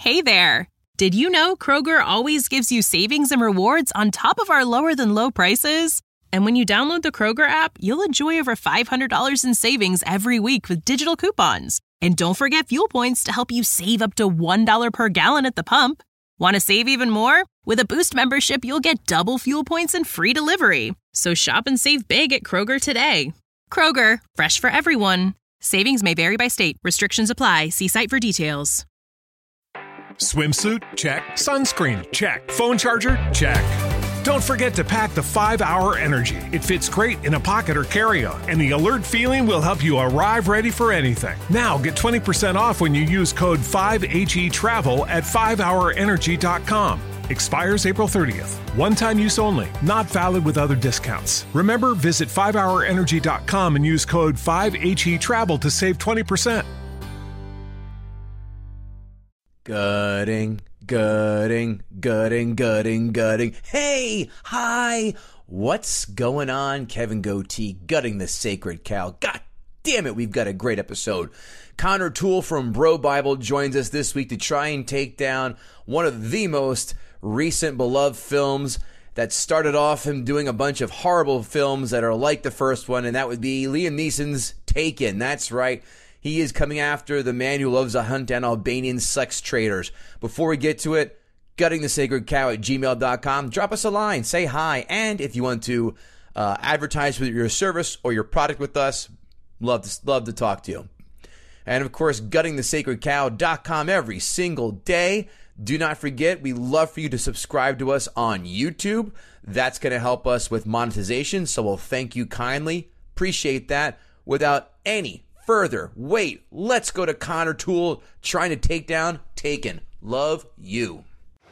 Hey there! Did you know Kroger always gives you savings and rewards on top of our lower-than-low prices? And when you download the Kroger app, you'll enjoy over $500 in savings every week with digital coupons. And don't forget fuel points to help you save up to $1 per gallon at the pump. Want to save even more? With a Boost membership, you'll get double fuel points and free delivery. So shop and save big at Kroger today. Kroger, fresh for everyone. Savings may vary by state. Restrictions apply. See site for details. Swimsuit? Check. Sunscreen? Check. Phone charger? Check. Don't forget to pack the 5-Hour Energy. It fits great in a pocket or carry-on, and the alert feeling will help you arrive ready for anything. Now get 20% off when you use code 5HETRAVEL at 5hourenergy.com. Expires April 30th. One-time use only. Not valid with other discounts. Remember, visit 5hourenergy.com and use code 5HETRAVEL to save 20%. Gutting. Hey, hi, what's going on? Kevin Goatee, gutting the sacred cow. God damn it, we've got a great episode. Connor Toole from Bro Bible joins us this week to try and take down one of the most recent beloved films that started off him doing a bunch of horrible films that are like the first one, and that would be Liam Neeson's Taken. That's right. He is coming after the man who loves to hunt down Albanian sex traders. Before we get to it, guttingthesacredcow@gmail.com. Drop us a line, say hi, and if you want to advertise with your service or your product with us, love to talk to you. And of course, guttingthesacredcow.com every single day. Do not forget, we love for you to subscribe to us on YouTube. That's going to help us with monetization, so we'll thank you kindly. Appreciate that. Without any further wait, let's go to Connor Toole trying to take down Taken. Love you.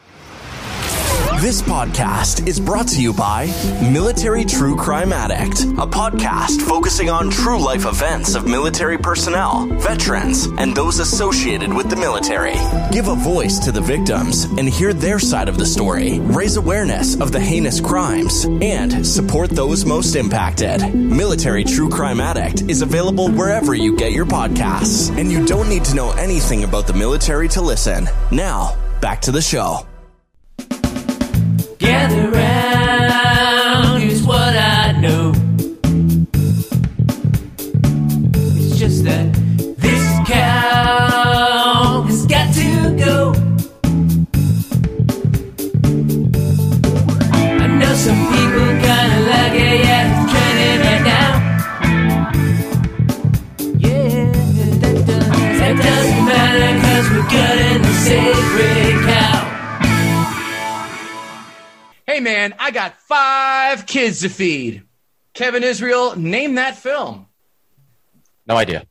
This podcast is brought to you by Military True Crime Addict, a podcast focusing on true life events of military personnel, veterans, and those associated with the military. Give a voice to the victims and hear their side of the story. Raise awareness of the heinous crimes and support those most impacted. Military True Crime Addict is available wherever you get your podcasts, and you don't need to know anything about the military to listen. Now, back to the show. Gather round, here's what I know. It's just that this cow has got to go. I know some people kinda like it, yeah, it's trending right now. Yeah, that doesn't matter, 'cause we're gutting the sacred cow. Hey man, I got 5 kids to feed. Kevin Israel, name that film. No idea.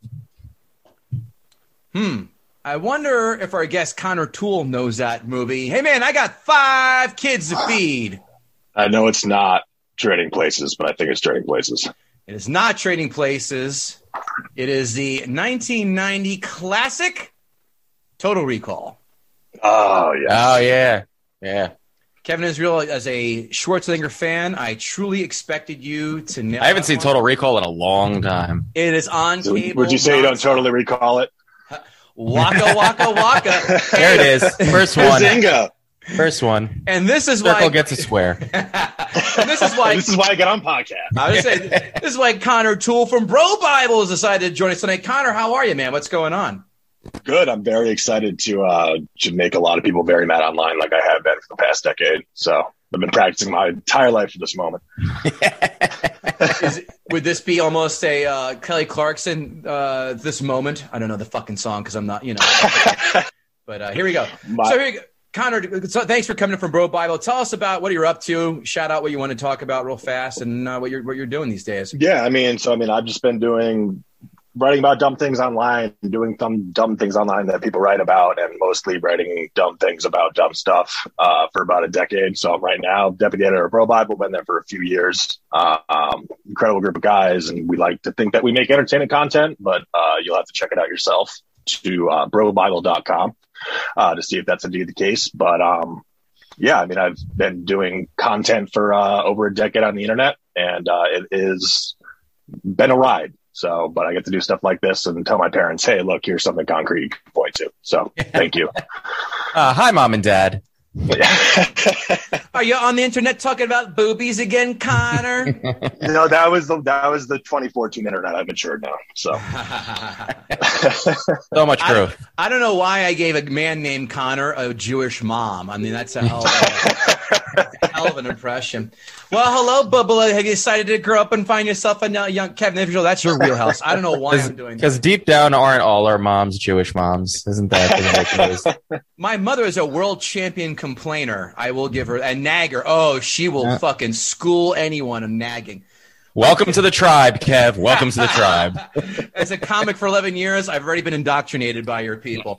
I wonder if our guest Connor Toole knows that movie. Hey man, I got 5 kids to feed. I know it's not Trading Places, but I think it's Trading Places. It is not Trading Places. It is the 1990 classic Total Recall. Oh, yeah. Oh, yeah. Yeah. Kevin Israel, as a Schwarzenegger fan, I truly expected you to nail I haven't that seen one. Total Recall in a long time. It is on So cable. would you say you don't totally recall it? Waka, waka, waka. There it is. First one. Bazinga. First one. And this is Circle why gets a square. and this is why This is why I get on podcast. I was saying, this is why Connor Toole from Bro Bible has decided to join us tonight. Connor, how are you, man? What's going on? Good. I'm very excited to make a lot of people very mad online like I have been for the past decade. So I've been practicing my entire life for this moment. Would this be almost a Kelly Clarkson, this moment? I don't know the fucking song because I'm not, But here we go. So here you go. Connor, so thanks for coming in from Bro Bible. Tell us about what you're up to. Shout out what you want to talk about real fast and what you're doing these days. Yeah, I've just been writing about dumb things online, doing some dumb things online that people write about, and mostly writing dumb things about dumb stuff for about a decade. So right now, deputy editor of Bro Bible, been there for a few years. Incredible group of guys, and we like to think that we make entertaining content, but you'll have to check it out yourself to brobible.com to see if that's indeed the case. But I've been doing content for over a decade on the internet, and it has been a ride. So, but I get to do stuff like this and tell my parents, hey, look, here's something concrete you can point to. So thank you. Hi, Mom and Dad. Are you on the internet talking about boobies again, Connor? No, that was the 2014 internet. I've matured now, so So much growth. I don't know why I gave a man named Connor a Jewish mom. I mean, that's a hell of an impression. Well, hello, Bubba. Have you decided to grow up and find yourself a young Kevin Israel? That's your wheelhouse. I don't know why I'm doing that. Because deep down, aren't all our moms Jewish moms? Isn't that? My mother is a world champion complainer. I will give her a nagger. Oh, she will fucking school anyone on nagging. Welcome to the tribe, Kev. Welcome to the tribe. As a comic for 11 years, I've already been indoctrinated by your people.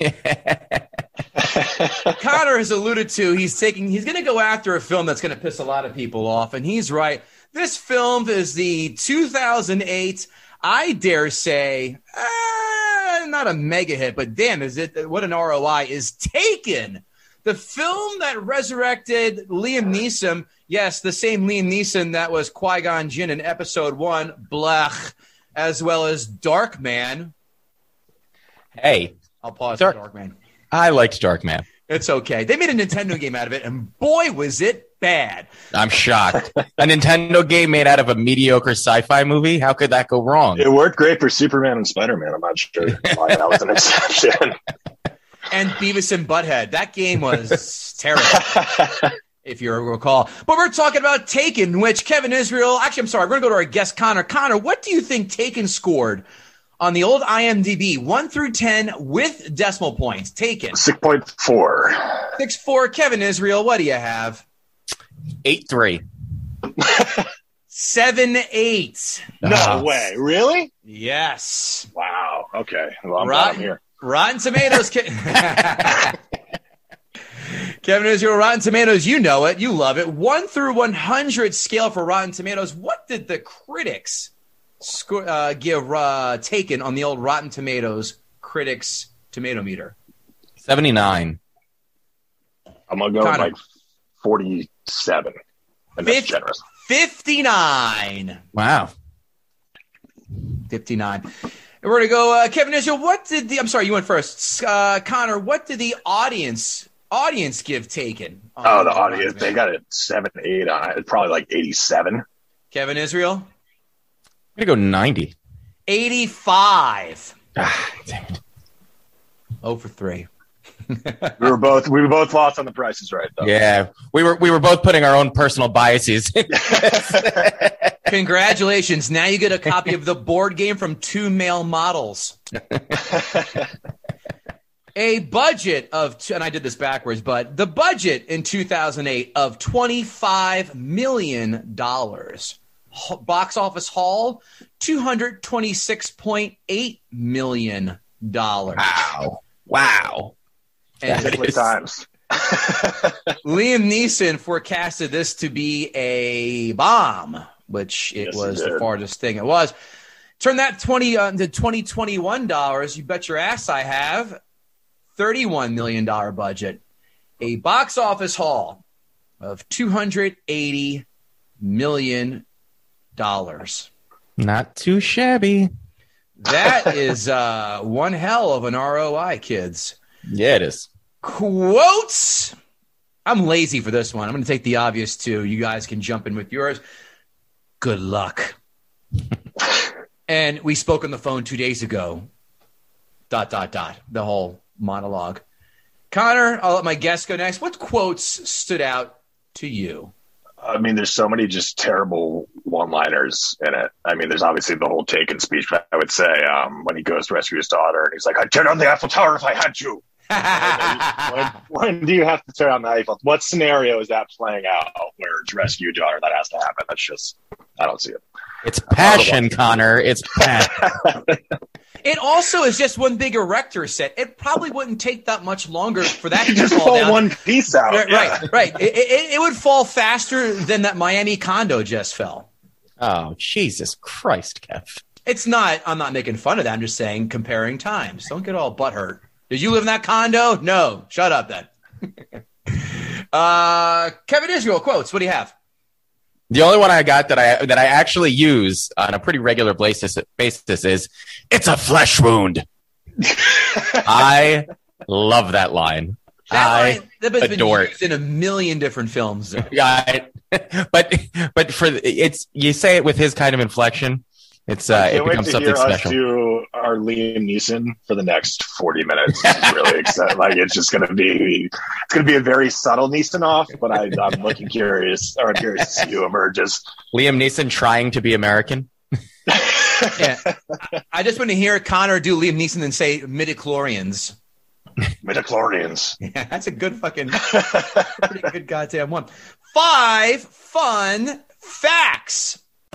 Connor has alluded to he's going to go after a film that's going to piss a lot of people off, and he's right. This film is the 2008, I dare say, not a mega hit, but damn, is it what an ROI is Taken. The film that resurrected Liam Neeson, yes, the same Liam Neeson that was Qui-Gon Jinn in Episode 1, Blech, as well as Darkman. Hey, I'll pause for Darkman. I liked Darkman. It's okay. They made a Nintendo game out of it, and boy, was it bad. I'm shocked. A Nintendo game made out of a mediocre sci-fi movie? How could that go wrong? it worked great for Superman and Spider-Man. I'm not sure why that was an exception. And Beavis and Butthead. That game was terrible, if you recall. But we're talking about Taken, which Kevin Israel... Actually, I'm sorry. We're going to go to our guest, Connor. Connor, what do you think Taken scored on the old IMDb, 1 through 10 with decimal points? Taken. 6.4. 6.4. Kevin Israel, what do you have? 8-3. 7.8. No way. Really? Yes. Wow. Okay. Well, I'm glad I'm here. Rotten Tomatoes. Kevin Israel, Rotten Tomatoes, you know it. You love it. 1 through 100 scale for Rotten Tomatoes. What did the critics give Taken on the old Rotten Tomatoes critics tomato meter? 79. I'm going to go with like 47. And that's generous. 59. Wow. 59. And we're going to go, Kevin Israel, I'm sorry, you went first. Connor, what did the audience give Taken? The audience, they got it 7, 8 on it. It's probably like 87. Kevin Israel? I'm going to go 90. 85. Damn it. 0 for 3. We were both lost on the prices right though. Yeah, we were both putting our own personal biases. Congratulations! Now you get a copy of the board game from 2 male models. A budget of, and I did this backwards, but the budget in 2008 of $25 million. Box office haul, $226.8 million. Wow. And times. Liam Neeson forecasted this to be a bomb, which it was the farthest thing it was. Turn that to 2021 dollars. You bet your ass I have. $31 million budget. A box office haul of $280 million. Not too shabby. That is one hell of an ROI, kids. Yeah, it is. Quotes. I'm lazy for this one. I'm going to take the obvious two. You guys can jump in with yours. Good luck. And we spoke on the phone 2 days ago. ... The whole monologue. Connor, I'll let my guest go next. What quotes stood out to you? I mean, there's so many just terrible one-liners in it. I mean, there's obviously the whole Taken speech, but I would say when he goes to rescue his daughter and he's like, I'd turn on the Eiffel Tower if I had to. When do you have to turn on the Eiffel? What scenario is that playing out where to rescue your daughter that has to happen? That's just, I don't see it. It's passion, Connor. It's passion. It also is just one big erector set. It probably wouldn't take that much longer for that to just fall down. One piece out. Right. It would fall faster than that Miami condo just fell. Oh, Jesus Christ, Kev. It's not, I'm not making fun of that. I'm just saying comparing times. Don't get all butthurt. Did you live in that condo? No. Shut up then. Kevin Israel, quotes. What do you have? The only one I got that I actually use on a pretty regular basis is, it's a flesh wound. I love that line. That has been adore it. used in a million different films. Yeah, but for it's you say it with his kind of inflection, it becomes something special. Us do our Liam Neeson for the next 40 minutes. It's really exciting. Like it's gonna be a very subtle Neeson off, but I'm curious to see who emerges. Liam Neeson trying to be American. Yeah. I just want to hear Connor do Liam Neeson and say midichlorians. Midichlorians. Yeah, that's a good pretty good goddamn one. 5 fun facts.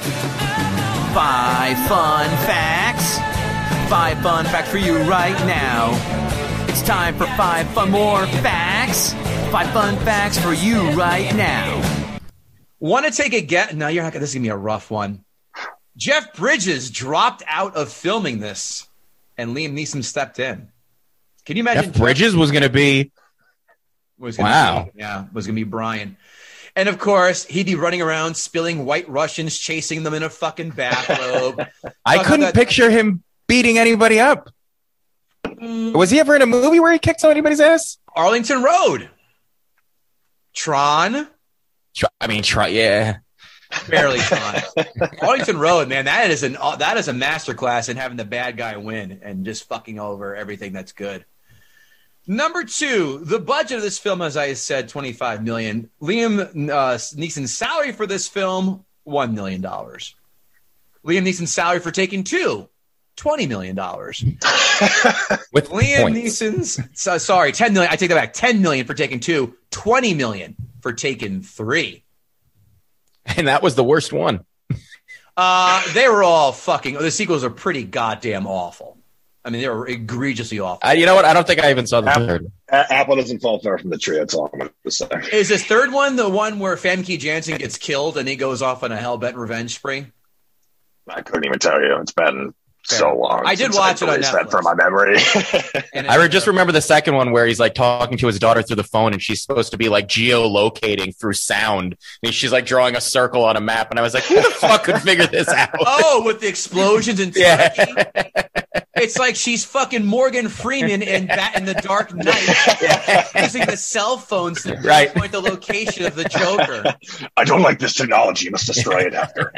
5 fun facts. 5 fun facts for you right now. It's time for 5 fun more facts. 5 fun facts for you right now. Want to take a guess? No, you're not. This is gonna be a rough one. Jeff Bridges dropped out of filming this, and Liam Neeson stepped in. Can you imagine? Jeff Bridges was going to be. Was going to be Brian. And of course, he'd be running around spilling White Russians, chasing them in a fucking bathrobe. I couldn't picture him beating anybody up. Was he ever in a movie where he kicked anybody's ass? Arlington Road. Tron. Tron, yeah. Barely Tron. Arlington Road, man, that is a masterclass in having the bad guy win and just fucking over everything that's good. Number 2, the budget of this film, as I said, $25 million. Liam Neeson's salary for this film, $1 million. Liam Neeson's salary for Taken 2, $20 million. With Liam points. Neeson's, $10 million. I take that back. $10 million for Taken 2, $20 million for Taken 3. And that was the worst one. They were all the sequels are pretty goddamn awful. I mean, they were egregiously awful. You know what? I don't think I even saw the third. Apple doesn't fall far from the tree. That's all I'm going to say. Is this third one the one where Famke Janssen gets killed and he goes off on a hellbent revenge spree? I couldn't even tell you. It's been so long. I did watch it on Netflix. That from my memory. I just remember the second one where he's like talking to his daughter through the phone and she's supposed to be like geolocating through sound. And she's like drawing a circle on a map. And I was like, who the fuck could figure this out? Oh, with the explosions and Turkey. It's like she's fucking Morgan Freeman in the Dark Knight using the cell phones to pinpoint the location of the Joker. I don't like this technology. You must destroy it after.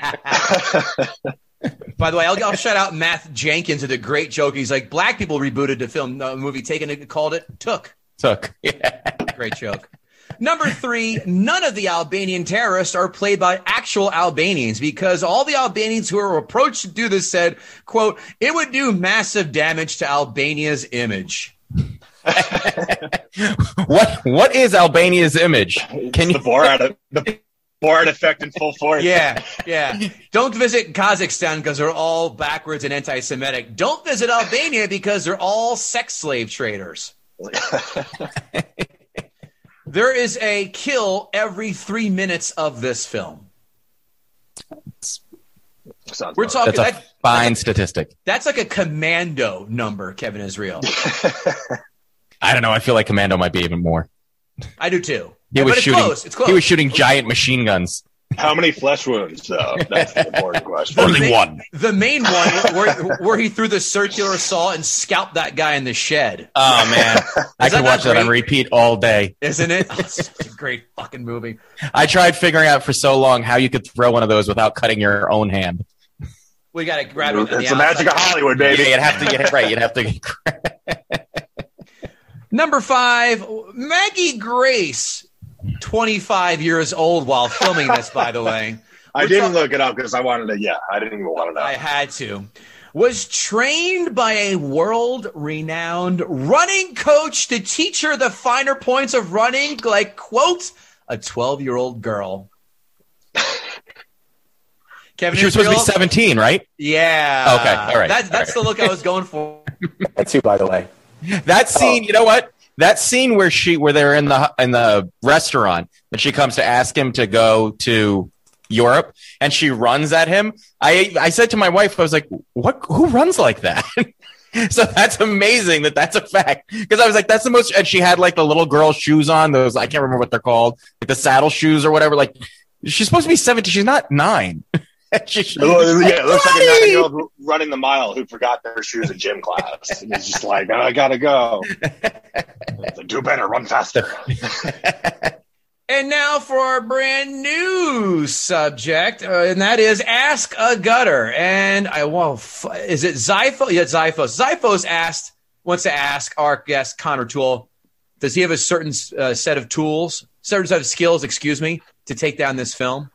By the way, I'll shout out Matt Jenkins with a great joke. He's like, black people rebooted the film movie Taken and called it Took. Yeah. Great joke. Number 3, none of the Albanian terrorists are played by actual Albanians because all the Albanians who were approached to do this said, quote, it would do massive damage to Albania's image. What is Albania's image? The Borat effect in full force. Yeah. Don't visit Kazakhstan because they're all backwards and anti-Semitic. Don't visit Albania because they're all sex slave traders. There is a kill every 3 minutes of this film. We're talking. That's a fine statistic. That's like a Commando number, Kevin Israel. I don't know. I feel like Commando might be even more. I do too. He was shooting. It's close. He was shooting giant machine guns. How many flesh wounds, though? That's the important question. One. The main one where he threw the circular saw and scalped that guy in the shed. Oh, man. I could watch that on repeat all day. Isn't it? Oh, it's such a great fucking movie. I tried figuring out for so long how you could throw one of those without cutting your own hand. We got to grab it. It's the magic of Hollywood, baby. Yeah, you'd have to. Number 5, Maggie Grace. 25 years old while filming this, by the way. I didn't look it up because I wanted to. Yeah, I didn't even want to know. I had to. Was trained by a world-renowned running coach to teach her the finer points of running, like, quote, a 12-year-old girl. Kevin, she was supposed to be 17, right? Yeah. Okay, all right. That's the look I was going for. That's you, by the way. That scene, you know what? That scene where they're in the restaurant and she comes to ask him to go to Europe and she runs at him. I said to my wife, I was like, who runs like that? So that's amazing that's a fact. Because I was like, that's the most, and she had like the little girl shoes on, those, I can't remember what they're called, like the saddle shoes or whatever. Like, she's supposed to be 17. She's not 9. It looks like a 9-year-old running the mile who forgot their shoes in gym class. And he's just like, oh, I gotta go. Like, do better, run faster. And now for our brand new subject, and that is Ask a Gutter. And is it Zyphos? Yeah, Zyphos. Zyphos wants to ask our guest, Connor Toole, does he have a certain set of skills, to take down this film?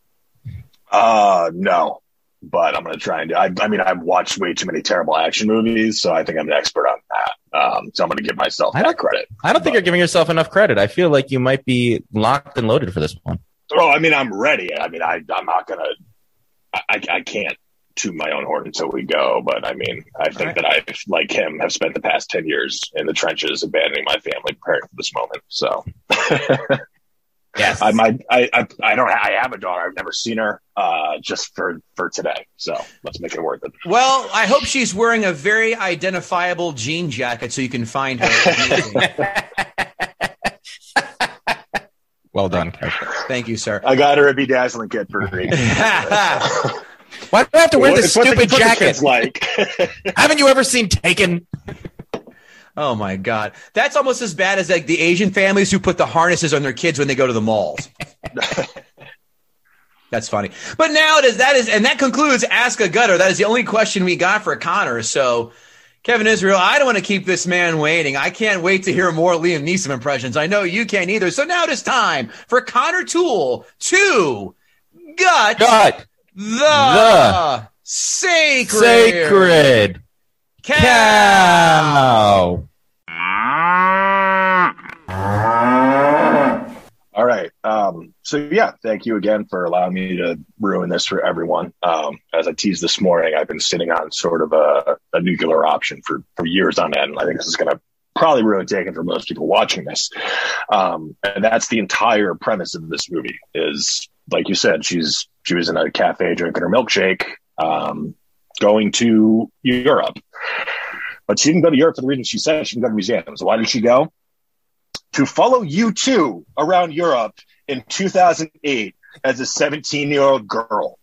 No, but I'm going to try and do. I mean, I've watched way too many terrible action movies, so I think I'm an expert on that. So I'm going to give myself that credit. I don't think you're giving yourself enough credit. I feel like you might be locked and loaded for this one. Oh, I mean, I'm ready. I mean, I'm not going to. I can't toot my own horn until we go. But I mean, I think that I, like him, have spent the past 10 years in the trenches, abandoning my family, preparing for this moment. So. Yes, I have a daughter. I've never seen her, just for today. So let's make it worth it. Well, I hope she's wearing a very identifiable jean jacket so you can find her. Well done. Thank you, sir. I got her a bedazzling kit for free. Why do I have to wear this stupid jacket? Like, haven't you ever seen Taken? Oh my God. That's almost as bad as like the Asian families who put the harnesses on their kids when they go to the malls. That's funny. But now that concludes Ask a Gutter. That is the only question we got for Connor. So Kevin Israel, I don't want to keep this man waiting. I can't wait to hear more Liam Neeson impressions. I know you can't either. So now it is time for Connor Toole to gut the sacred cow. All right. So yeah, thank you again for allowing me to ruin this for everyone. As I teased this morning, I've been sitting on sort of a nuclear option for years on end. I think this is going to probably ruin Taken for most people watching this. And that's the entire premise of this movie is, like you said, she was in a cafe drinking her milkshake, going to Europe. But she didn't go to Europe for the reason she said. She didn't go to museums. Why did she go? To follow U2 around Europe in 2008 as a 17-year-old girl.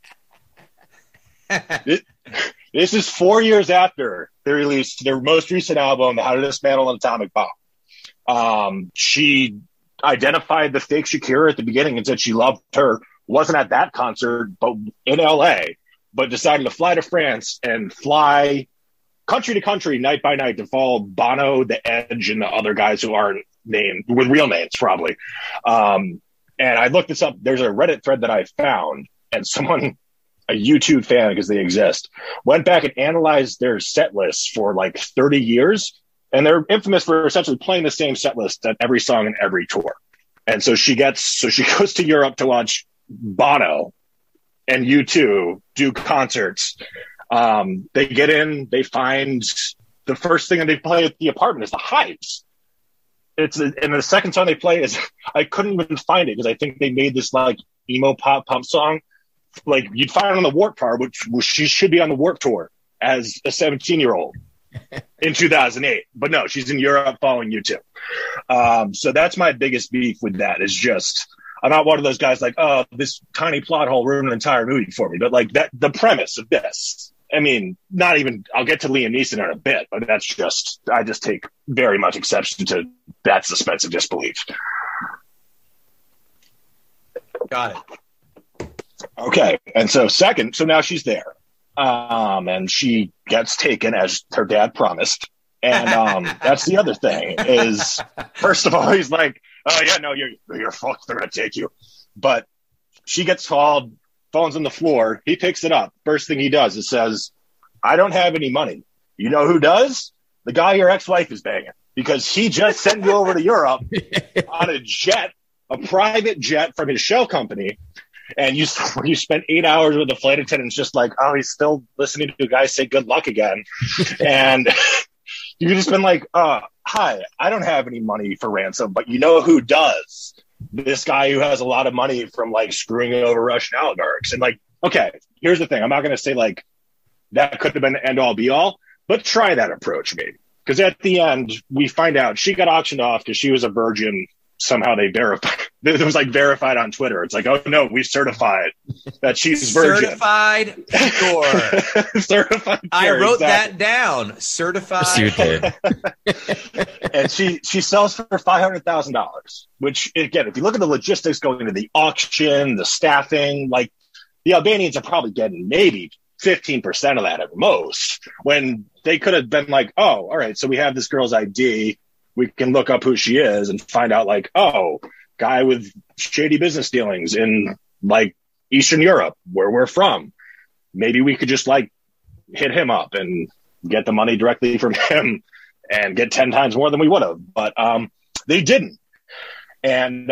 This is 4 years after they released their most recent album, How to Dismantle an Atomic Bomb. She identified the fake Shakira at the beginning and said she loved her. Wasn't at that concert, but in LA, but decided to fly to France and fly country to country, night by night, to follow Bono, The Edge, and the other guys who aren't named with real names, probably. And I looked this up. There's a Reddit thread that I found, and someone, a YouTube fan, because they exist, went back and analyzed their set lists for like 30 years, and they're infamous for essentially playing the same set list at every song and every tour. And so she goes to Europe to watch Bono and U2 do concerts. They get in, they find the first thing that they play at the apartment is the Hives. And the second song they play is, I couldn't even find it because I think they made this like emo pop pump song. Like you'd find it on the Warped Tour, which she should be on the Warped Tour as a 17-year-old in 2008. But no, she's in Europe following U2. So that's my biggest beef with that is just, I'm not one of those guys like, oh, this tiny plot hole ruined an entire movie for me. But like that, the premise of this, I mean, not even, I'll get to Liam Neeson in a bit, but that's just, I just take very much exception to that suspense of disbelief. Got it. Okay. And so so now she's there. And she gets taken as her dad promised. And that's the other thing is, first of all, he's like, oh yeah, no, your folks, they're going to take you. But she gets called, phone's on the floor. He picks it up. First thing he does is says, I don't have any money. You know who does? The guy your ex-wife is banging, because he just sent you over to Europe on a jet, a private jet from his shell company. And you spent 8 hours with the flight attendants just like, oh, he's still listening to a guy say good luck again. And you've just been like, hi, I don't have any money for ransom, but you know who does? This guy who has a lot of money from like screwing over Russian oligarchs. And like, okay, here's the thing. I'm not going to say like that could have been the end all be all, but try that approach maybe. Because at the end, we find out she got auctioned off because she was a virgin. Somehow they it was like verified on Twitter. It's like, oh no, we certified that she's virgin. Certified pure. Certified pure, I wrote exactly. that down. Certified. You did. And she sells for $500,000, which again, if you look at the logistics going into the auction, the staffing, like the Albanians are probably getting maybe 15% of that at most, when they could have been like, oh, all right, so we have this girl's ID. We can look up who she is and find out like, oh, guy with shady business dealings in like Eastern Europe, where we're from. Maybe we could just like hit him up and get the money directly from him and get 10 times more than we would have. But they didn't. And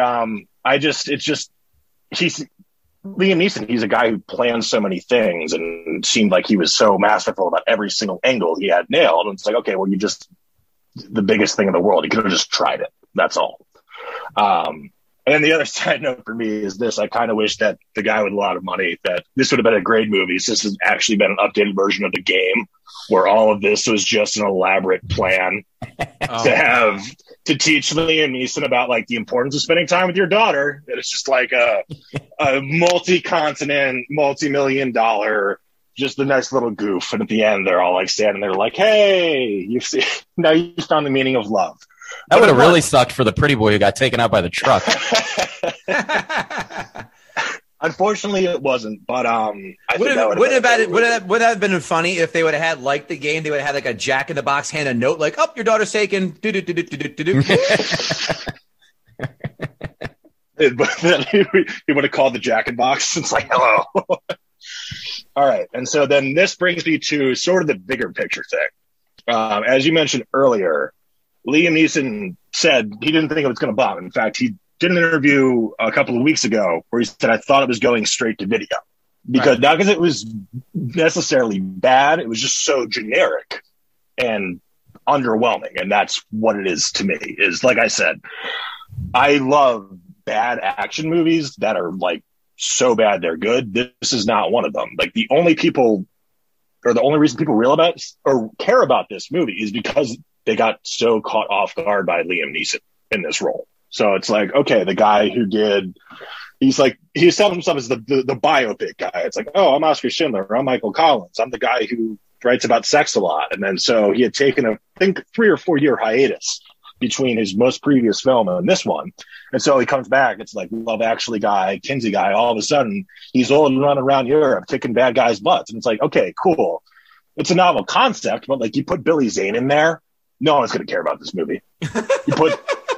he's Liam Neeson. He's a guy who plans so many things and seemed like he was so masterful about every single angle he had nailed. And it's like, okay, well, you just the biggest thing in the world. You could have just tried it. That's all. And then the other side note for me is this. I kind of wish that the guy with a lot of money, that this would have been a great movie. So this has actually been an updated version of the game where all of this was just an elaborate plan to teach Liam Neeson about like the importance of spending time with your daughter. And it's just like a multi-continent, multi-million-dollar, just a nice little goof. And at the end, they're all like standing there like, hey, now you found the meaning of love. That would have really sucked for the pretty boy who got taken out by the truck. Unfortunately, it wasn't. But would that have been funny if they would have had like the game? They would have had like a Jack in the Box hand a note like, "Oh, your daughter's taken." He would have called the Jack in Box. It's like, hello. All right, and so then this brings me to sort of the bigger picture thing. As you mentioned earlier, Liam Neeson said he didn't think it was going to bomb. In fact, he did an interview a couple of weeks ago where he said, I thought it was going straight to video. Because not because it was necessarily bad, it was just so generic and underwhelming. And that's what it is to me, is like I said, I love bad action movies that are like so bad they're good. This is not one of them. Like the only reason people care about this movie is because they got so caught off guard by Liam Neeson in this role. So it's like, okay, the guy who he's selling himself as the biopic guy. It's like, oh, I'm Oscar Schindler. I'm Michael Collins. I'm the guy who writes about sex a lot. And then so he had taken I think 3 or 4 year hiatus between his most previous film and this one. And so he comes back. It's like Love Actually guy, Kinsey guy. All of a sudden, he's old and running around Europe kicking bad guys' butts. And it's like, okay, cool. It's a novel concept, but like you put Billy Zane in there, no one's going to care about this movie. You put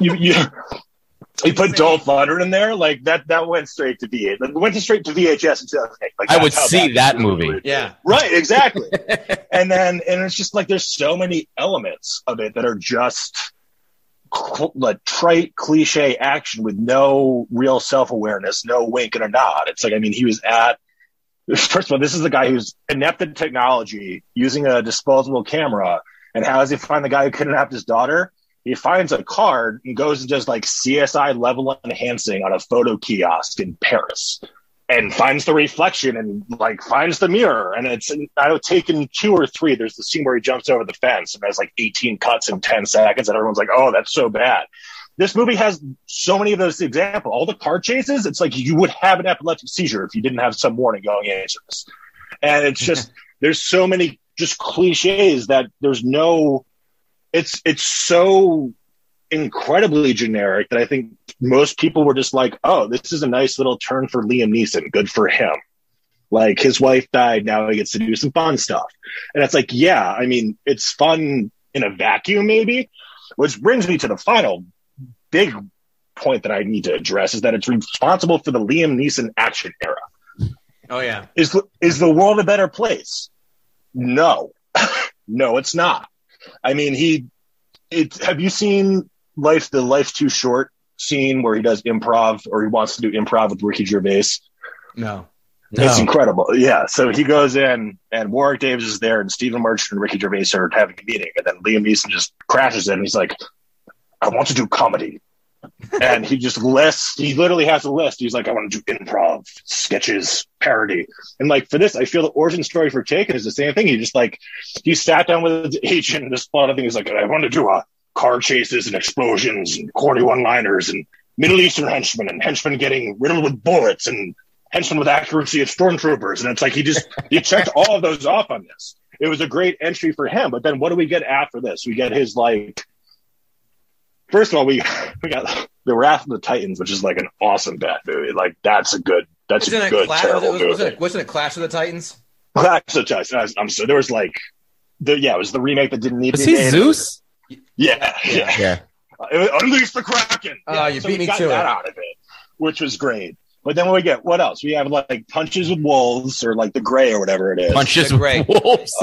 Dolph Lundgren in there, like that went straight to VHS. It went straight to VHS in 2008. Like, I would see that movie. Yeah. Right, exactly. and it's just like there's so many elements of it that are just like trite cliche action with no real self-awareness, no wink and a nod. It's like, I mean, first of all, this is the guy who's inept at technology, using a disposable camera. And how does he find the guy who kidnapped his daughter? He finds a card and goes and does like CSI level enhancing on a photo kiosk in Paris and finds the reflection and like finds the mirror. And I've taken 2 or 3. There's the scene where he jumps over the fence and there's like 18 cuts in 10 seconds. And everyone's like, oh, that's so bad. This movie has so many of those examples. All the car chases, it's like you would have an epileptic seizure if you didn't have some warning going into this. And it's just, there's so many just cliches that it's so incredibly generic that I think most people were just like, oh, this is a nice little turn for Liam Neeson. Good for him. Like his wife died. Now he gets to do some fun stuff. And it's like, yeah, I mean, it's fun in a vacuum maybe, which brings me to the final big point that I need to address is that it's responsible for the Liam Neeson action era. Oh yeah. Is the world a better place? No, no, it's not. I mean, have you seen the Life's Too Short scene where he does improv, or he wants to do improv with Ricky Gervais? No. It's incredible. Yeah. So he goes in and Warwick Davis is there and Stephen Merchant and Ricky Gervais are having a meeting. And then Liam Neeson just crashes in and he's like, I want to do comedy. And he literally has a list. He's like, I want to do improv, sketches, parody. And like for this, I feel the origin story for Taken is the same thing. He sat down with his agent and just thought of things like, I want to do car chases and explosions and corny one-liners and Middle Eastern henchmen and henchmen getting riddled with bullets and henchmen with accuracy of stormtroopers. And it's like he checked all of those off on this. It was a great entry for him. But then what do we get after this? We get his like, first of all, we got The Wrath of the Titans, which is like an awesome bad movie. Like that's a good terrible movie. Wasn't it Clash of the Titans? Clash of the Titans. I'm so there was like it was the remake that didn't need to be made. Zeus? Yeah. Unleash the Kraken. You beat me got to that it. out of it, which was great. But then what else? We have like Punches with Wolves or like The Gray or whatever it is. Punches with Wolves.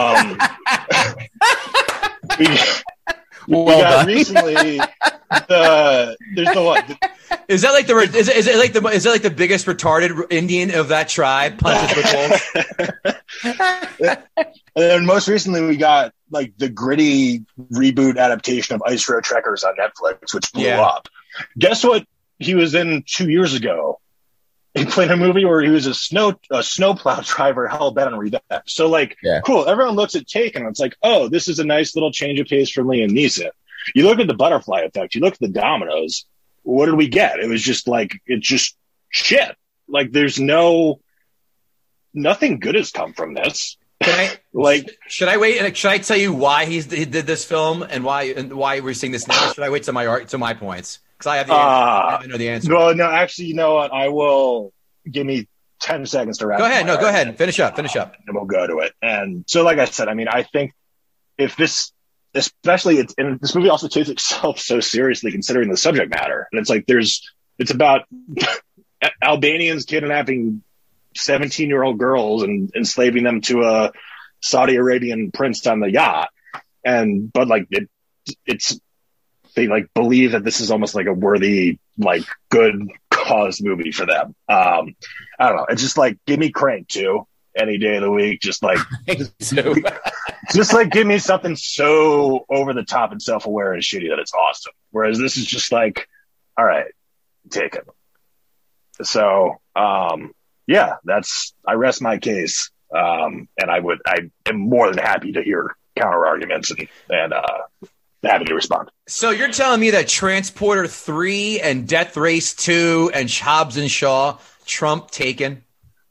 We got recently there's the what? Is that like is it like the biggest retarded Indian of that tribe? Punches with Wolves. And then most recently we got like the gritty reboot adaptation of Ice Road Trekkers on Netflix, which blew up. Guess what he was in 2 years ago? He played a movie where he was a snowplow driver hell bent on revenge. So like, cool. Everyone looks at Taken and it's like, oh, this is a nice little change of pace from Liam Neeson. You look at the Butterfly Effect. You look at the Dominoes. What did we get? It was just like, it's just shit. Like there's nothing good has come from this. Should I wait? Should I tell you why he did this film and why we're seeing this now? Or should I wait to my points? Because I have the answer. I know the answer. Well, no, actually, you know what? I will give me 10 seconds to wrap. Go ahead. Go ahead. Finish up. And we'll go to it. And so, like I said, I mean, I think if this, especially, and this movie also takes itself so seriously considering the subject matter. And it's like it's about Albanians kidnapping 17-year-old girls and enslaving them to a Saudi Arabian prince on the yacht. But like they like believe that this is almost like a worthy, like good cause movie for them. I don't know. It's just like, give me Crank 2 any day of the week. Just like, just like give me something so over the top and self-aware and shitty that it's awesome. Whereas this is just like, all right, take it. So, yeah, I rest my case. And I am more than happy to hear counter arguments and happy to respond. So you're telling me that Transporter 3 and Death Race 2 and Hobbs and Shaw trump Taken?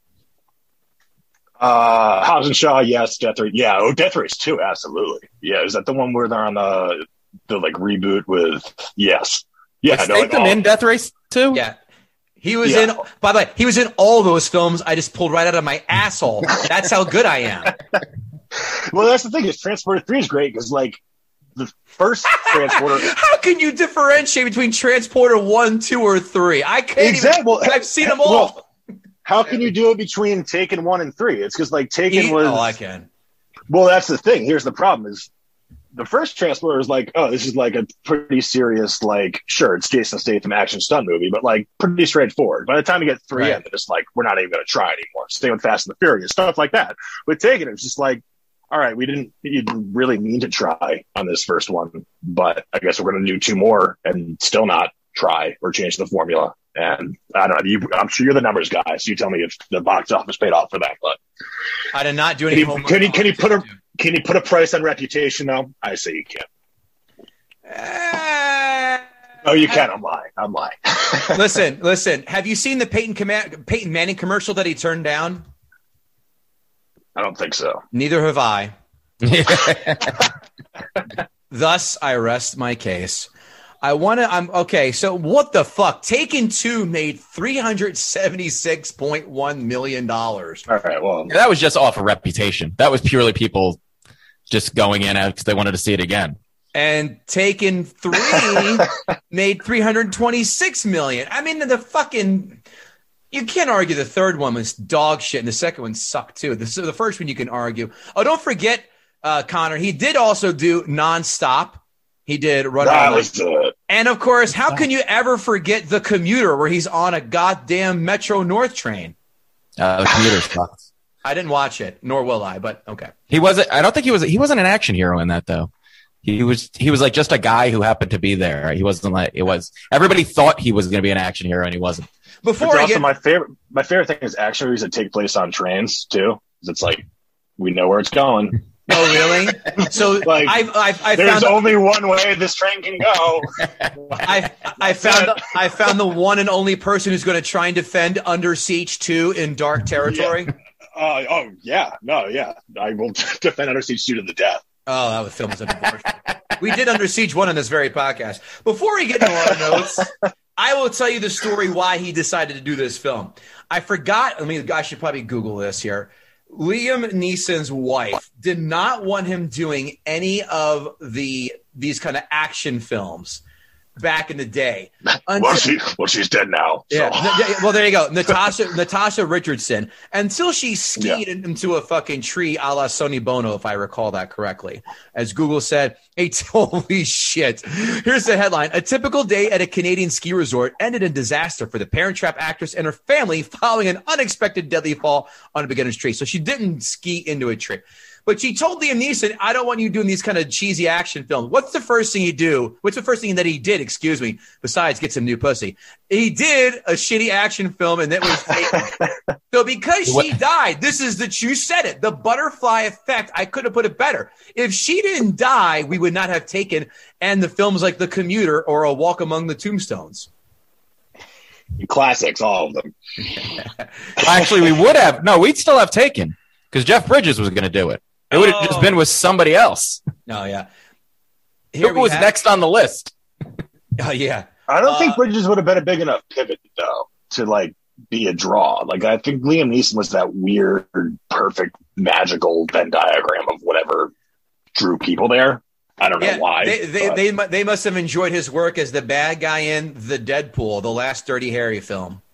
Hobbs and Shaw, yes. Death Race, yeah. Oh, Death Race 2, absolutely. Yeah, is that the one where they're on the like reboot with? Yes. Yeah. Was Statham in Death Race 2? Yeah. He was in. By the way, he was in all those films. I just pulled right out of my asshole. That's how good I am. Well, that's the thing. Is Transporter 3 is great because like. The first Transporter. How can you differentiate between Transporter 1, 2, or 3? I can't even. I've seen them all. Well, how can you do it between Taken 1 and 3? It's because like Taken was. Oh, I can. Well, that's the thing. Here's the problem: is the first Transporter is like, oh, this is like a pretty serious, like, sure, it's Jason Statham action stunt movie, but like pretty straightforward. By the time you get 3 in, it's like we're not even going to try anymore. Stay with Fast and the Furious, stuff like that. With Taken, it's just like. All right, you didn't really mean to try on this first one, but I guess we're going to do 2 more and still not try or change the formula. And I don't know. I'm sure you're the numbers guy, so you tell me if the box office paid off for that. But I did not do any homework. Can you put a price on Reputation though? I say you can. Oh, you can. I'm lying. Listen. Have you seen the Peyton Manning commercial that he turned down? I don't think so. Neither have I. Thus, I rest my case. Okay, so what the fuck? Taken 2 made $376.1 million. All right, well. That was just off of Reputation. That was purely people just going in because they wanted to see it again. And Taken 3 made $326 million. I mean, the fucking... You can't argue the third one was dog shit and the second one sucked too. The first one you can argue. Oh, don't forget, Connor, he did also do Nonstop. He did Run Out. And of course, how can you ever forget The Commuter where he's on a goddamn Metro North train? The Commuter sucks. I didn't watch it, nor will I, but okay. He wasn't an action hero in that though. He was like just a guy who happened to be there. He wasn't like everybody thought he was going to be an action hero and he wasn't. My favorite thing is action movies that take place on trains too. Because it's like we know where it's going. Oh, really? So Like, I there's found only one way this train can go. I found the one and only person who's going to try and defend Under Siege 2 in dark territory. Yeah. I will defend Under Siege 2 to the death. Oh, that film was unfortunate. We did Under Siege 1 on this very podcast. Before we get into our notes, I will tell you the story why he decided to do this film. I forgot. I should probably Google this here. Liam Neeson's wife did not want him doing any of these kind of action films back in the day. She's dead now. So. Yeah. Well, there you go. Natasha Richardson. Until she skied into a fucking tree a la Sonny Bono, if I recall that correctly. As Google said, holy shit. Here's the headline. A typical day at a Canadian ski resort ended in disaster for the Parent Trap actress and her family following an unexpected deadly fall on a beginner's tree. So she didn't ski into a tree. But she told Liam Neeson, I don't want you doing these kind of cheesy action films. What's the first thing you do? What's the first thing that he did, besides get some new pussy? He did a shitty action film, and that was taken. So because she died, you said it, the butterfly effect, I couldn't have put it better. If she didn't die, we would not have taken, and the films like The Commuter or A Walk Among the Tombstones. Classics, all of them. Actually, we would have. No, we'd still have taken, because Jeff Bridges was going to do it. It would have just been with somebody else. Oh, yeah. Who was next on the list? Oh, yeah. I don't think Bridges would have been a big enough pivot, though, to, like, be a draw. Like, I think Liam Neeson was that weird, perfect, magical Venn diagram of whatever drew people there. I don't know why. They must have enjoyed his work as the bad guy in The Deadpool, the last Dirty Harry film.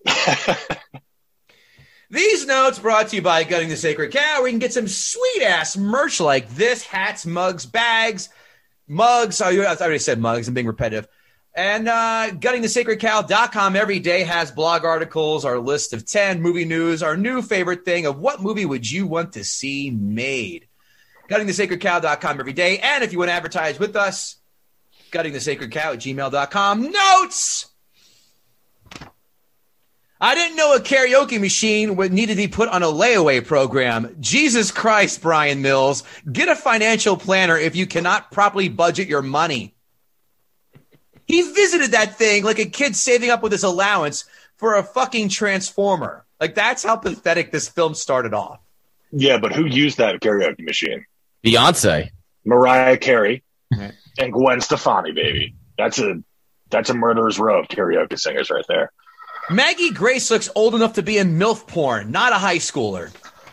These notes brought to you by Gutting the Sacred Cow, where you can get some sweet-ass merch like this, hats, mugs, bags, mugs. I already said mugs. I'm being repetitive. And guttingthesacredcow.com every day has blog articles, our list of 10, movie news, our new favorite thing of what movie would you want to see made. Guttingthesacredcow.com every day. And if you want to advertise with us, guttingthesacredcow@gmail.com. Notes! I didn't know a karaoke machine would need to be put on a layaway program. Jesus Christ, Brian Mills. Get a financial planner if you cannot properly budget your money. He visited that thing like a kid saving up with his allowance for a fucking transformer. Like, that's how pathetic this film started off. Yeah, but who used that karaoke machine? Beyonce. Mariah Carey and Gwen Stefani, baby. That's a murderer's row of karaoke singers right there. Maggie Grace looks old enough to be in MILF porn, not a high schooler.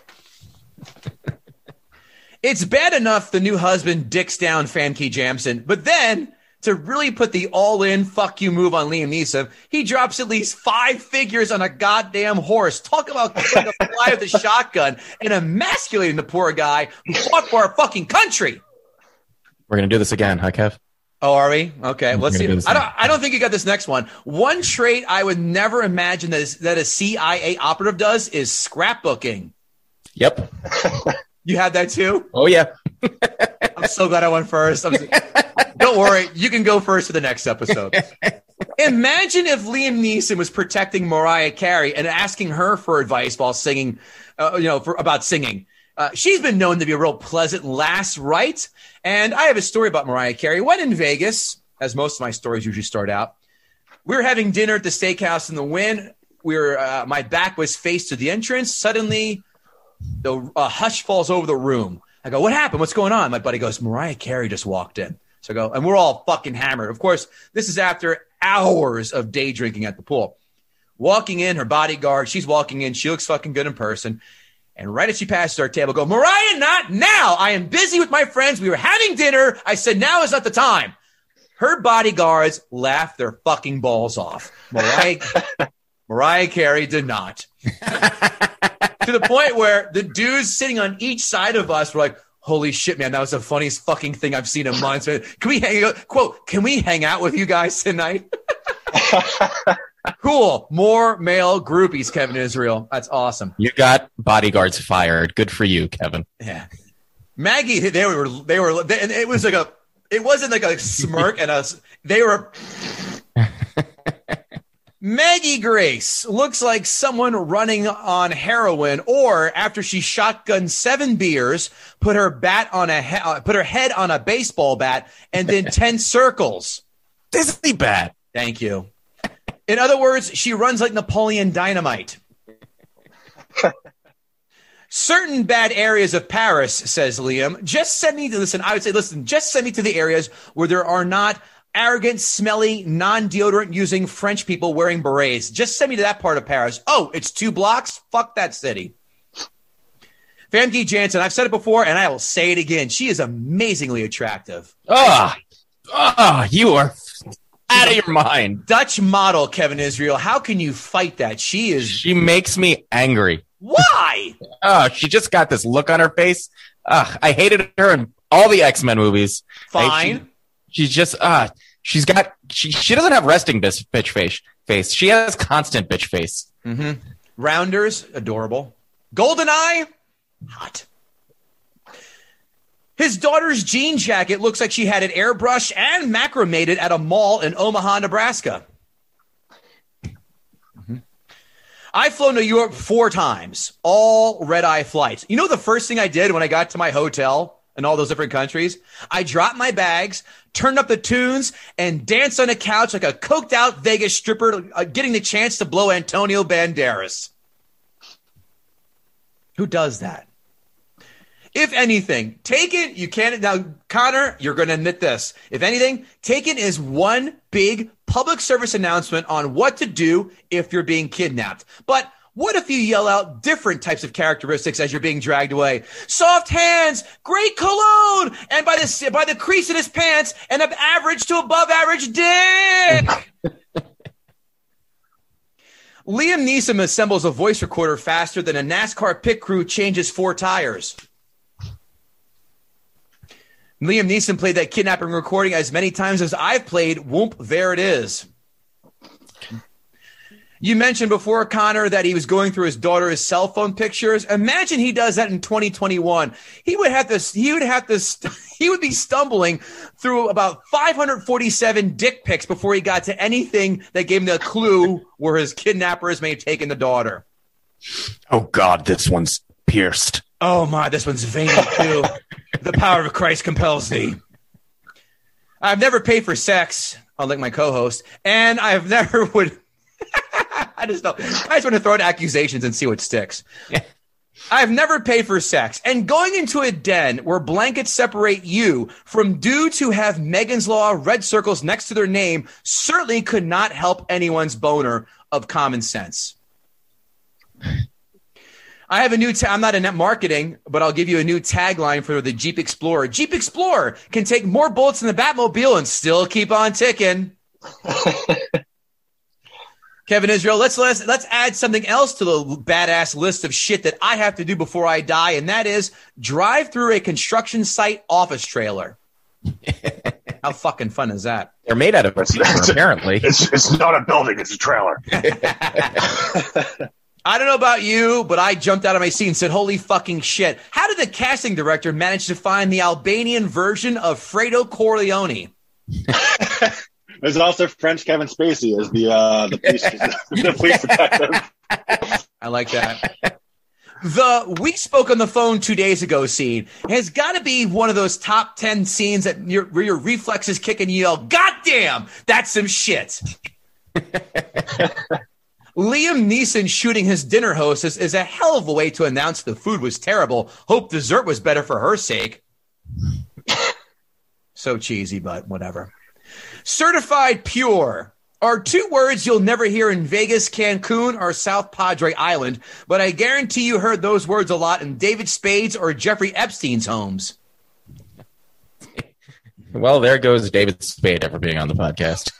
It's bad enough the new husband dicks down Famke Janssen, but then to really put the all-in fuck you move on Liam Neeson, he drops at least 5 figures on a goddamn horse. Talk about killing a fly with a shotgun and emasculating the poor guy who fought for our fucking country. We're going to do this again, huh, Kev? Oh, are we? Okay, let's see. I don't think you got this next one. One trait I would never imagine that a CIA operative does is scrapbooking. Yep. You had that too? Oh, yeah. I'm so glad I went first. Don't worry. You can go first for the next episode. Imagine if Liam Neeson was protecting Mariah Carey and asking her for advice while singing, about singing. She's been known to be a real pleasant lass, right? And I have a story about Mariah Carey. When in Vegas, as most of my stories usually start out, we were having dinner at the steakhouse in the Wynn. My back was faced to the entrance. Suddenly, the hush falls over the room. I go, what happened? What's going on? My buddy goes, Mariah Carey just walked in. So I go, and we're all fucking hammered. Of course, this is after hours of day drinking at the pool. Walking in, her bodyguard, she's walking in. She looks fucking good in person. And right as she passes our table, I go, Mariah, not now. I am busy with my friends. We were having dinner. I said, now is not the time. Her bodyguards laughed their fucking balls off. Mariah Carey did not. To the point where the dudes sitting on each side of us were like, holy shit, man, that was the funniest fucking thing I've seen in months. Can we hang out with you guys tonight? Cool. More male groupies, Kevin Israel. That's awesome. You got bodyguards fired. Good for you, Kevin. Yeah. Maggie, and it was like it wasn't like a smirk and they were. Maggie Grace looks like someone running on heroin, or after she shotgunned 7 beers, put her head on a baseball bat, and then 10 circles. Disney bat. Thank you. In other words, she runs like Napoleon Dynamite. Certain bad areas of Paris, says Liam. Just send me to just send me to the areas where there are not arrogant, smelly, non-deodorant using French people wearing berets. Just send me to that part of Paris. Oh, it's 2 blocks? Fuck that city. Famke Janssen, I've said it before and I will say it again. She is amazingly attractive. You are out of your mind. Dutch model, Kevin Israel. How can you fight that? She makes me angry. Why? She just got this look on her face. I hated her in all the X-Men movies. Fine. She's just she doesn't have resting bitch face. She has constant bitch face. Mm-hmm. Rounders, adorable. GoldenEye, hot. His daughter's jean jacket looks like she had it airbrushed and macramated at a mall in Omaha, Nebraska. Mm-hmm. I've flown to Europe 4 times, all red-eye flights. You know the first thing I did when I got to my hotel in all those different countries? I dropped my bags, turned up the tunes, and danced on a couch like a coked-out Vegas stripper getting the chance to blow Antonio Banderas. Who does that? If anything, Taken, you can't. Now, Connor, you're going to admit this. If anything, Taken is one big public service announcement on what to do if you're being kidnapped. But what if you yell out different types of characteristics as you're being dragged away? Soft hands, great cologne, and by the crease in his pants, an average to above average dick. Liam Neeson assembles a voice recorder faster than a NASCAR pit crew changes 4 tires. Liam Neeson played that kidnapping recording as many times as I've played Whoop, There It Is. You mentioned before, Connor, that he was going through his daughter's cell phone pictures. Imagine he does that in 2021. He would be stumbling through about 547 dick pics before he got to anything that gave him the clue where his kidnappers may have taken the daughter. Oh God, this one's pierced. Oh my, this one's veiny too. The power of Christ compels thee. I've never paid for sex, unlike my co-host, and I've never would. I just want to throw out accusations and see what sticks. Yeah. I've never paid for sex, and going into a den where blankets separate you from dudes who have Megan's Law red circles next to their name certainly could not help anyone's boner of common sense. I have a new I'm not in net marketing, but I'll give you a new tagline for the Jeep Explorer. Jeep Explorer can take more bullets than the Batmobile and still keep on ticking. Kevin Israel, let's add something else to the badass list of shit that I have to do before I die, and that is drive through a construction site office trailer. How fucking fun is that? They're made out of paper, apparently. It's not a building, it's a trailer. I don't know about you, but I jumped out of my seat and said, holy fucking shit. How did the casting director manage to find the Albanian version of Fredo Corleone? There's also French Kevin Spacey as the police detective. I like that. The "we spoke on the phone 2 days ago" scene has got to be one of those top 10 scenes that where your reflexes kick and you yell, "God damn, that's some shit." Liam Neeson shooting his dinner hostess is a hell of a way to announce the food was terrible. Hope dessert was better for her sake. So cheesy, but whatever. Certified pure are 2 words you'll never hear in Vegas, Cancun, or South Padre Island, but I guarantee you heard those words a lot in David Spade's or Jeffrey Epstein's homes. Well, there goes David Spade ever being on the podcast.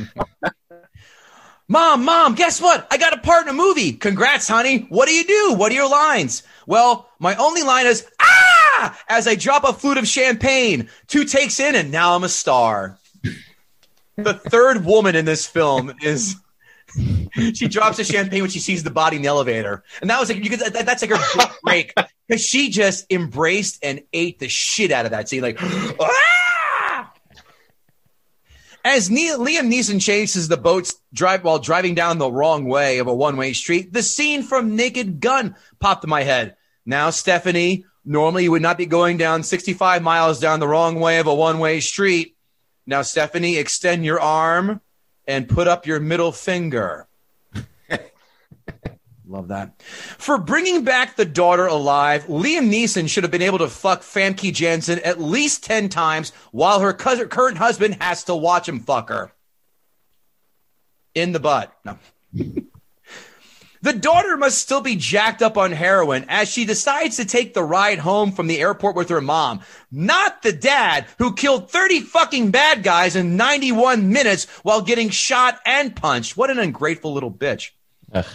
Mom, guess what? I got a part in a movie. Congrats, honey. What do you do? What are your lines? Well, my only line is, ah, as I drop a flute of champagne. 2 takes in, and now I'm a star. The 3rd woman in this film is, she drops the champagne when she sees the body in the elevator. And that was like, that's like her break. Because she just embraced and ate the shit out of that scene. Like, ah! As Liam Neeson chases the boats while driving down the wrong way of a one-way street, the scene from Naked Gun popped in my head. Now, Stephanie, normally you would not be going down 65 miles down the wrong way of a one-way street. Now, Stephanie, extend your arm and put up your middle finger. Love that. For bringing back the daughter alive, Liam Neeson should have been able to fuck Famke Janssen at least 10 times while her current husband has to watch him fuck her. In the butt. No. The daughter must still be jacked up on heroin as she decides to take the ride home from the airport with her mom. Not the dad who killed 30 fucking bad guys in 91 minutes while getting shot and punched. What an ungrateful little bitch. Ugh.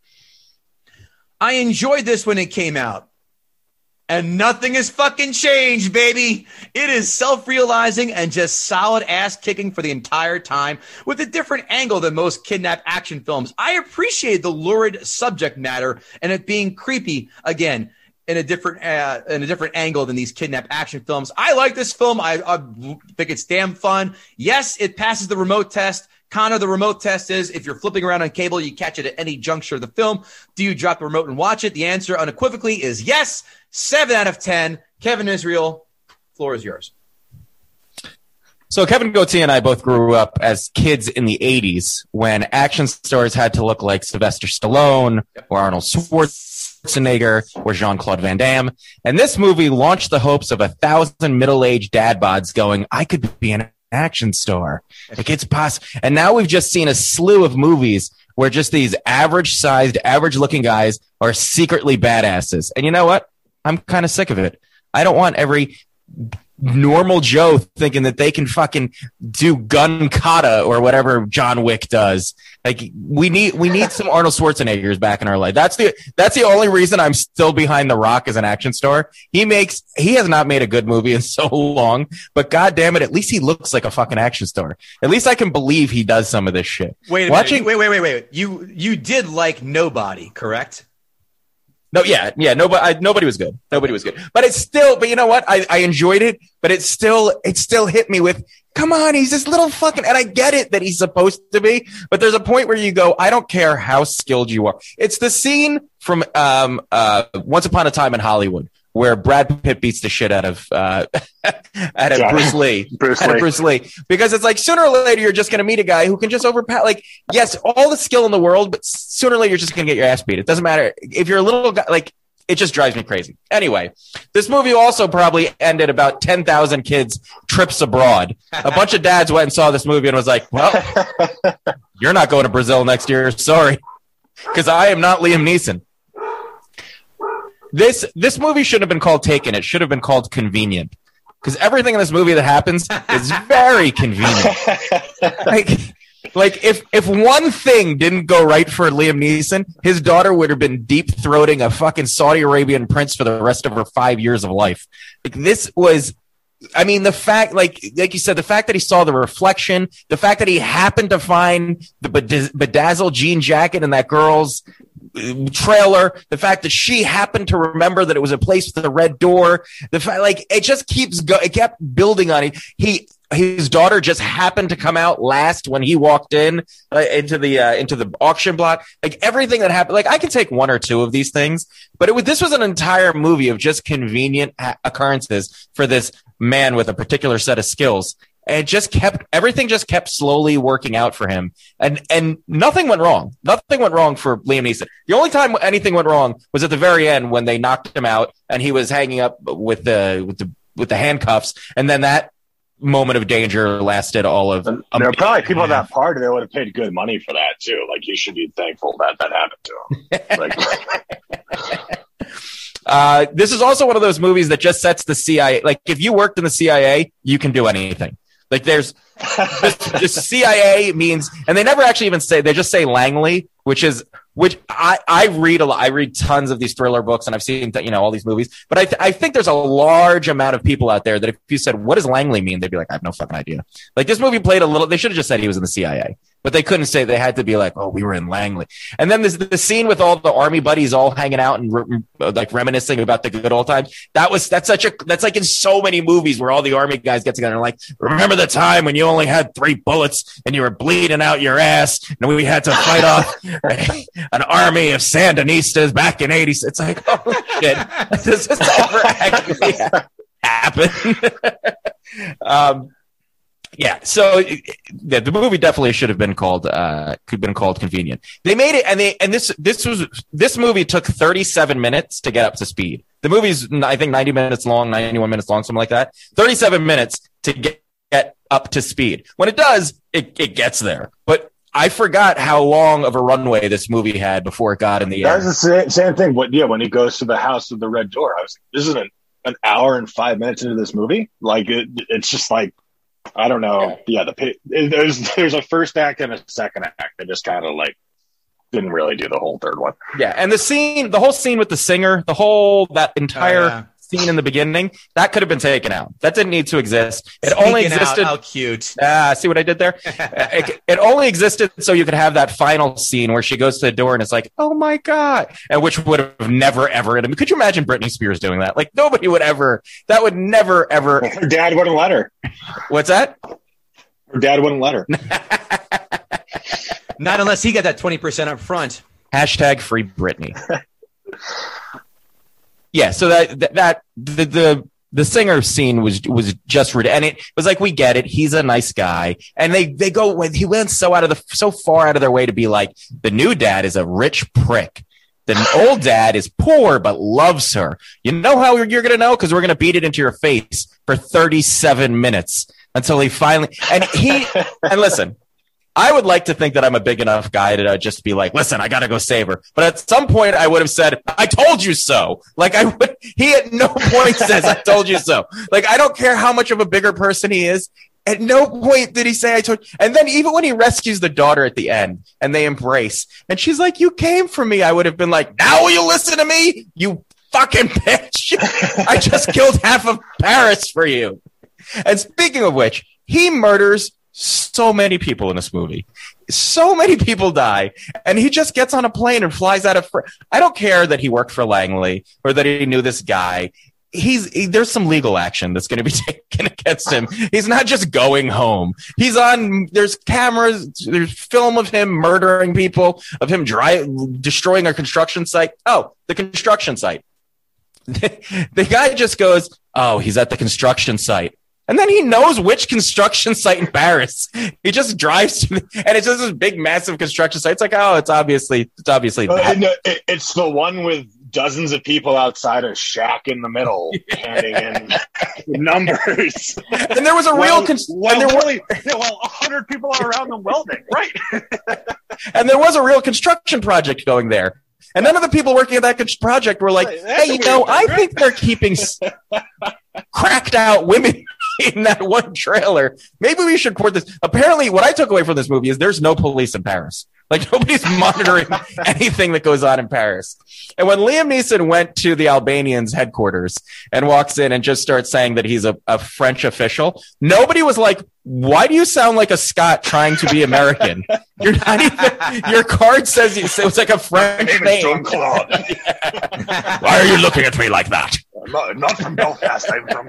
I enjoyed this when it came out. And nothing has fucking changed, baby. It is self-realizing and just solid ass kicking for the entire time with a different angle than most kidnap action films. I appreciate the lurid subject matter and it being creepy again in a different angle than these kidnap action films. I like this film. I think it's damn fun. Yes, it passes the remote test. Connor, the remote test is if you're flipping around on cable, you catch it at any juncture of the film. Do you drop the remote and watch it? The answer unequivocally is yes. 7 out of 10. Kevin Israel, floor is yours. So Kevin Goatee and I both grew up as kids in the 80s when action stars had to look like Sylvester Stallone or Arnold Schwarzenegger or Jean-Claude Van Damme. And this movie launched the hopes of 1,000 middle-aged dad bods going, I could be an action star. Like it's possible. And now we've just seen a slew of movies where just these average-sized, average-looking guys are secretly badasses. And you know what? I'm kind of sick of it. I don't want every normal Joe thinking that they can fucking do gun kata or whatever John Wick does. Like we need some Arnold Schwarzeneggers back in our life. That's the only reason I'm still behind The Rock as an action star. He has not made a good movie in so long, but God damn it, at least he looks like a fucking action star. At least I can believe he does some of this shit. Wait. You did like Nobody, correct? No, yeah. Nobody was good. Nobody was good. But it's still, but you know what? I enjoyed it, but it still hit me with, come on, he's this little fucking, and I get it that he's supposed to be, but there's a point where you go, I don't care how skilled you are. It's the scene from Once Upon a Time in Hollywood where Brad Pitt beats the shit out of Bruce Lee. Bruce Lee. Because it's like sooner or later you're just going to meet a guy who can just overpower. Like, yes, all the skill in the world, but sooner or later you're just going to get your ass beat. It doesn't matter if you're a little guy. Like, it just drives me crazy. Anyway, this movie also probably ended about 10,000 kids' trips abroad. A bunch of dads went and saw this movie and was like, well, you're not going to Brazil next year. Sorry. Because I am not Liam Neeson. This movie shouldn't have been called Taken. It should have been called Convenient. Because everything in this movie that happens is very convenient. Like if one thing didn't go right for Liam Neeson, his daughter would have been deep-throating a fucking Saudi Arabian prince for the rest of her 5 years of life. Like this was, I mean, the fact, like you said, the fact that he saw the reflection, the fact that he happened to find the bedazzled jean jacket in that girl's trailer, the fact that she happened to remember that it was a place with a red door, the fact, like, it just it kept building on it. His daughter just happened to come out last when he walked into the auction block. Like everything that happened, like I can take one or two of these things, but this was an entire movie of just convenient occurrences for this man with a particular set of skills. And everything just kept slowly working out for him. And nothing went wrong. Nothing went wrong for Liam Neeson. The only time anything went wrong was at the very end when they knocked him out and he was hanging up with the handcuffs. And then that moment of danger lasted all of. There are probably people at that party that would have paid good money for that too. Like you should be thankful that happened to him. This is also one of those movies that just sets the CIA. Like if you worked in the CIA, you can do anything. Like there's just CIA means, and they never actually even say, they just say Langley, which I read a lot. I read tons of these thriller books and I've seen, all these movies, but I think there's a large amount of people out there that if you said, what does Langley mean? They'd be like, I have no fucking idea. Like this movie played they should have just said he was in the CIA. But they couldn't say, they had to be like, oh, we were in Langley. And then there's the scene with all the army buddies all hanging out and like reminiscing about the good old times. That's like in so many movies where all the army guys get together and like, remember the time when you only had 3 bullets and you were bleeding out your ass and we had to fight off an army of Sandinistas back in 80s. It's like, oh shit, does this ever actually happen? Yeah, so the movie definitely should have been called Convenient. They made it, and this movie took 37 minutes to get up to speed. The movie's, I think, 90 minutes long, 91 minutes long, something like that. 37 minutes to get up to speed. When it does, it gets there. But I forgot how long of a runway this movie had before it got in the air. That's the same thing. But yeah, when he goes to the house with the red door, I was like, this isn't an hour and 5 minutes into this movie. Like it's just like, I don't know. Yeah, there's a first act and a second act that just kind of like didn't really do the whole third one. Yeah, and the whole scene with the singer, that entire scene in the beginning, that could have been taken out. That didn't need to exist. It only existed. How cute! See what I did there? It only existed so you could have that final scene where she goes to the door and it's like, oh my god, and which would have never ever. Could you imagine Britney Spears doing that? Like nobody would ever. That would never ever. Her dad wouldn't let her. What's that? Her dad wouldn't let her. Not unless he got that 20% up front. # free Britney. Yeah, so that the singer scene was just rude, and it was like, we get it, he's a nice guy, and he went so far out of their way to be like, the new dad is a rich prick. The old dad is poor but loves her. You know how you're going to know? Because we're going to beat it into your face for 37 minutes until he finally and listen. I would like to think that I'm a big enough guy to just be like, listen, I got to go save her. But at some point I would have said, I told you so. Like he at no point says, I told you so. Like, I don't care how much of a bigger person he is. At no point did he say, I told you. And then even when he rescues the daughter at the end and they embrace and she's like, you came for me. I would have been like, now will you listen to me? You fucking bitch. I just killed half of Paris for you. And speaking of which, he murders so many people in this movie. So many people die, and he just gets on a plane and flies out of. I don't care that he worked for Langley or that he knew this guy. There's some legal action that's going to be taken against him. He's not just going home. There's cameras, there's film of him murdering people, of him destroying a construction site. Oh, the construction site. The guy just goes, oh, he's at the construction site. And then he knows which construction site in Paris. He just drives to and it's just this big, massive construction site. It's like, oh, it's obviously that. No, it's the one with dozens of people outside a shack in the middle handing in numbers. And there was a real... 100 people are around them welding, right? And there was a real construction project going there. And none of the people working at that project were like, hey, I think they're keeping cracked out women in that one trailer. Maybe we should port this. Apparently, what I took away from this movie is there's no police in Paris. Like, nobody's monitoring anything that goes on in Paris. And when Liam Neeson went to the Albanians' headquarters and walks in and just starts saying that he's a French official, nobody was like, why do you sound like a Scot trying to be American? You're not even, your card says it's like a French name. Jean-Claude. Why are you looking at me like that? Not from Belfast. I'm from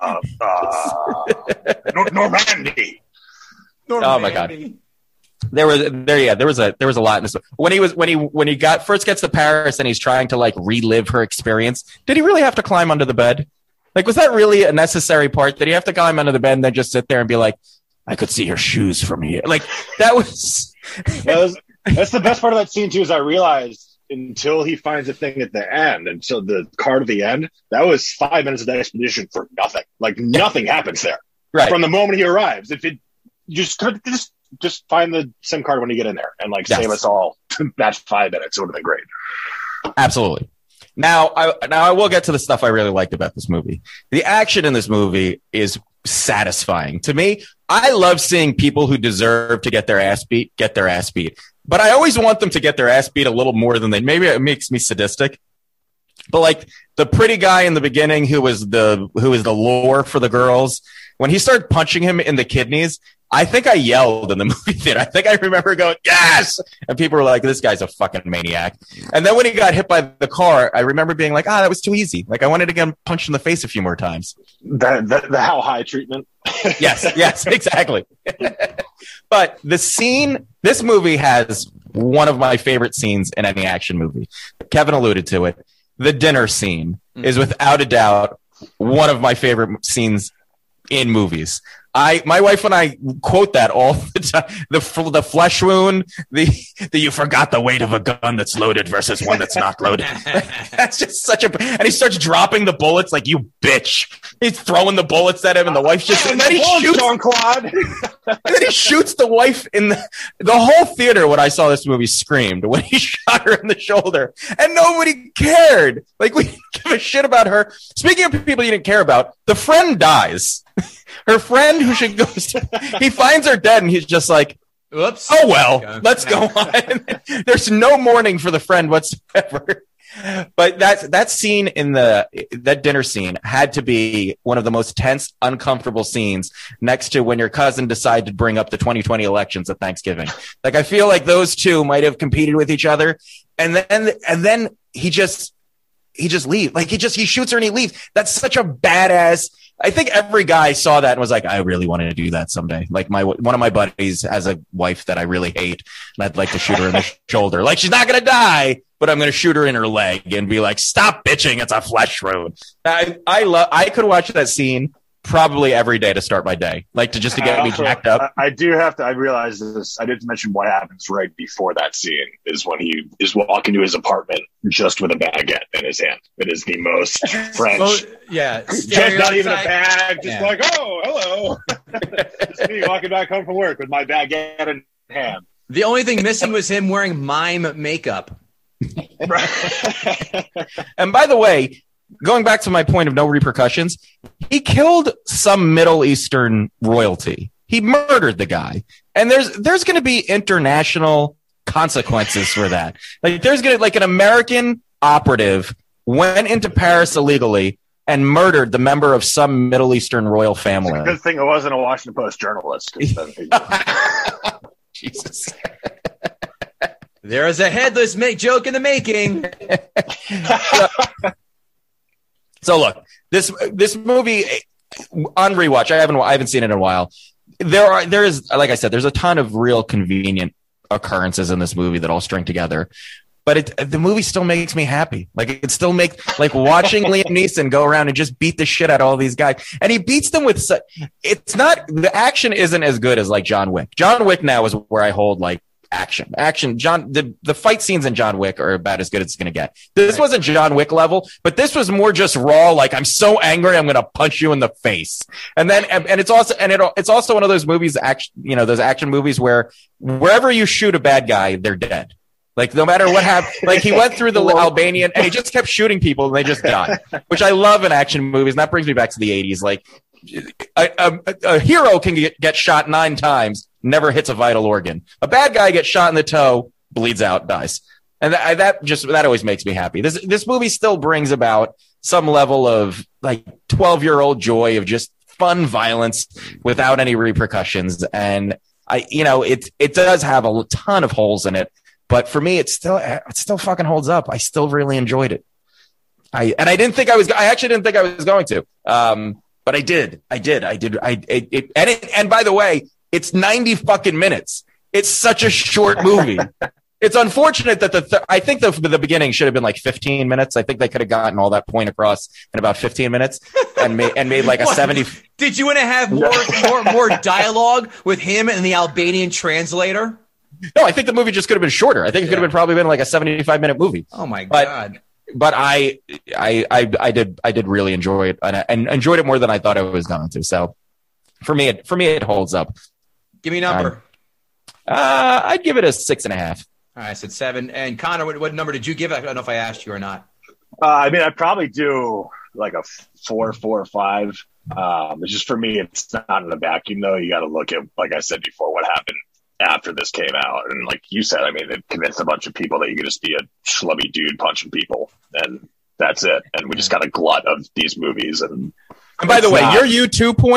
Normandy. Oh my God. There was a lot in this. When he first gets to Paris and he's trying to like relive her experience, did he really have to climb under the bed? Like, was that really a necessary part? Did he have to climb under the bed and then just sit there and be like, I could see your shoes from here? Like, that was... That's the best part of that scene too, is I realized until he finds a thing at the end, until the card at the end, that was 5 minutes of the expedition for nothing. Like, nothing happens there. Right. From the moment he arrives. If it just find the SIM card when you get in there and save us all that 5 minutes. It would have been great. Absolutely. Now I will get to the stuff I really liked about this movie. The action in this movie is satisfying to me. I love seeing people who deserve to get their ass beat. But I always want them to get their ass beat a little more than maybe it makes me sadistic. But like the pretty guy in the beginning who was the lure for the girls, when he started punching him in the kidneys, I think I yelled in the movie theater. I think I remember going, yes! And people were like, this guy's a fucking maniac. And then when he got hit by the car, I remember being like, that was too easy. Like, I wanted to get him punched in the face a few more times. The how high treatment. Yes, exactly. But this movie has one of my favorite scenes in any action movie. Kevin alluded to it. The dinner scene is without a doubt one of my favorite scenes in movies. My wife and I quote that all the time. The flesh wound, the you forgot the weight of a gun that's loaded versus one that's not loaded. That's just and he starts dropping the bullets like, you bitch. He's throwing the bullets at him, and the wife and then he shoots Jean-Claude. And then he shoots the wife in the whole theater. When I saw this movie screamed when he shot her in the shoulder, and nobody cared. Like, we didn't give a shit about her. Speaking of people you didn't care about, the friend dies. Her friend who she goes to, he finds her dead, and he's just like, oops. Oh, well, let's go on. There's no mourning for the friend whatsoever. But that scene that dinner scene had to be one of the most tense, uncomfortable scenes next to when your cousin decided to bring up the 2020 elections at Thanksgiving. Like, I feel like those two might have competed with each other. And then he just leaves. Like, he shoots her and he leaves. That's such a badass. I think every guy saw that and was like, I really want to do that someday. Like, one of my buddies has a wife that I really hate, and I'd like to shoot her in the shoulder. Like, she's not going to die, but I'm going to shoot her in her leg and be like, stop bitching. It's a flesh wound. I could watch that scene probably every day to start my day, like to get me jacked up. I realize this. I didn't mention what happens right before that scene is when he is walking to his apartment just with a baguette in his hand. It is the most French. Just not even a bag, just like, oh, hello. Just me walking back home from work with my baguette in hand. The only thing missing was him wearing mime makeup. And by the way, going back to my point of no repercussions, he killed some Middle Eastern royalty. He murdered the guy. And there's going to be international consequences for that. Like, there's going to, like, an American operative went into Paris illegally and murdered the member of some Middle Eastern royal family. It's a good thing it wasn't a Washington Post journalist. Jesus. There is a headless joke in the making. So look, this movie on rewatch, I haven't seen it in a while. There is, like I said, there's a ton of real convenient occurrences in this movie that all string together. But the movie still makes me happy. Like, it still makes, like, watching Liam Neeson go around and just beat the shit out of all these guys. And he beats them with it's not, the action isn't as good as, like, John Wick. John Wick now is where I hold, like, action. The fight scenes in John Wick are about as good as it's going to get. This wasn't John Wick level, but this was more just raw. Like, I'm so angry, I'm going to punch you in the face. And it's also one of those movies, those action movies where wherever you shoot a bad guy, they're dead. Like, no matter what happened, like, he went through the Albanian and he just kept shooting people and they just died, which I love in action movies. And that brings me back to the 80s. Like, a hero can get shot 9 times, never hits a vital organ. A bad guy gets shot in the toe, bleeds out, dies. And that always makes me happy. This movie still brings about some level of, like, 12-year-old joy of just fun violence without any repercussions. And it does have a ton of holes in it. But for me, it still fucking holds up. I still really enjoyed it. I actually didn't think I was going to. But I did. And by the way, it's 90 fucking minutes. It's such a short movie. It's unfortunate that I think the beginning should have been like 15 minutes. I think they could have gotten all that point across in about 15 minutes and made like a 70. Did you want to have more dialogue with him and the Albanian translator? No, I think the movie just could have been shorter. I think it could have probably been like a 75-minute movie. Oh my God. But I did really enjoy it and enjoyed it more than I thought I was going to. So for me, it holds up. Give me a number. I'd give it a 6.5. All right, I said 7. And Connor, what number did you give? I don't know if I asked you or not. I'd probably do like a 4 or 5. It's just, for me, it's not in a vacuum though. You got to look at, like I said before, what happened after this came out. And like you said, I mean, it convinced a bunch of people that you could just be a schlubby dude punching people, and that's it. And we just got a glut of these movies. And by the way, your U2 point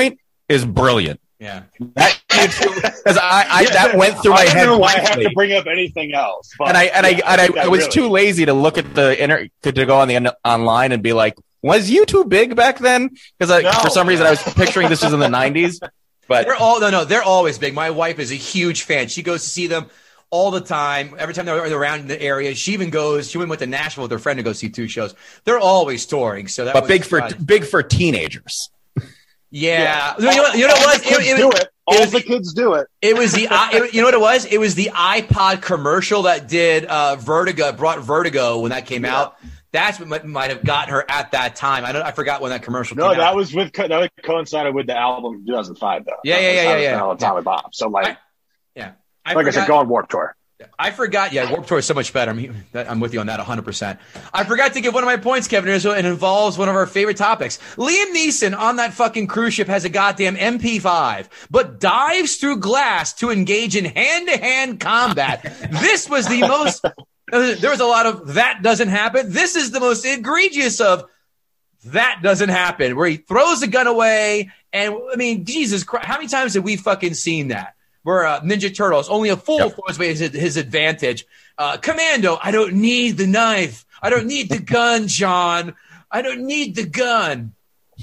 is brilliant. Yeah. That that went through my I head. don't know why I have briefly. to bring up anything else. But And I was really. too lazy to look at to go on the online and be like, was YouTube big back then? Because for some reason I was picturing this was in the 90s. But they're always big. My wife is a huge fan. She goes to see them all the time. Every time they're around the area, she went to Nashville with her friend to go see 2 shows. They're always touring. So that big for teenagers. Yeah. You know what it was? All the kids do it. It was you know what it was? It was the iPod commercial that did brought Vertigo when that came out. That's what might have gotten her at that time. I forgot when that commercial came out. That coincided with the album from 2005 though. Yeah. Tommy Bob. So like I said, go on Warped Tour. I forgot. Yeah, Warped Tour is so much better. I'm with you on that 100%. I forgot to give one of my points, Kevin. It involves one of our favorite topics. Liam Neeson on that fucking cruise ship has a goddamn MP5, but dives through glass to engage in hand-to-hand combat. This was the most... There was a lot of that doesn't happen. This is the most egregious of that doesn't happen, where he throws the gun away. And, I mean, Jesus Christ, how many times have we fucking seen that? Where Ninja Turtles, only a fool throws away his advantage. Commando, I don't need the knife. I don't need the gun, John. I don't need the gun.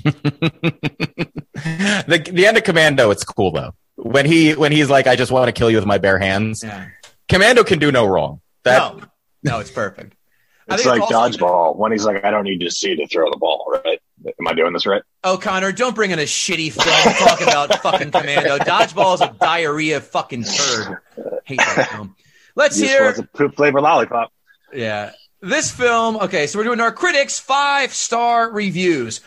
The end of Commando, it's cool, though. When he's like, I just want to kill you with my bare hands. Yeah. Commando can do no wrong. No, it's perfect. It's like dodgeball when he's like, I don't need to see to throw the ball, right? Am I doing this right? Oh, Connor, don't bring in a shitty film talking about fucking Commando. Dodgeball is a diarrhea fucking turd. Hate that film. Let's hear. It's a poop flavor lollipop. Yeah. This film, okay, so we're doing our critics 5-star reviews.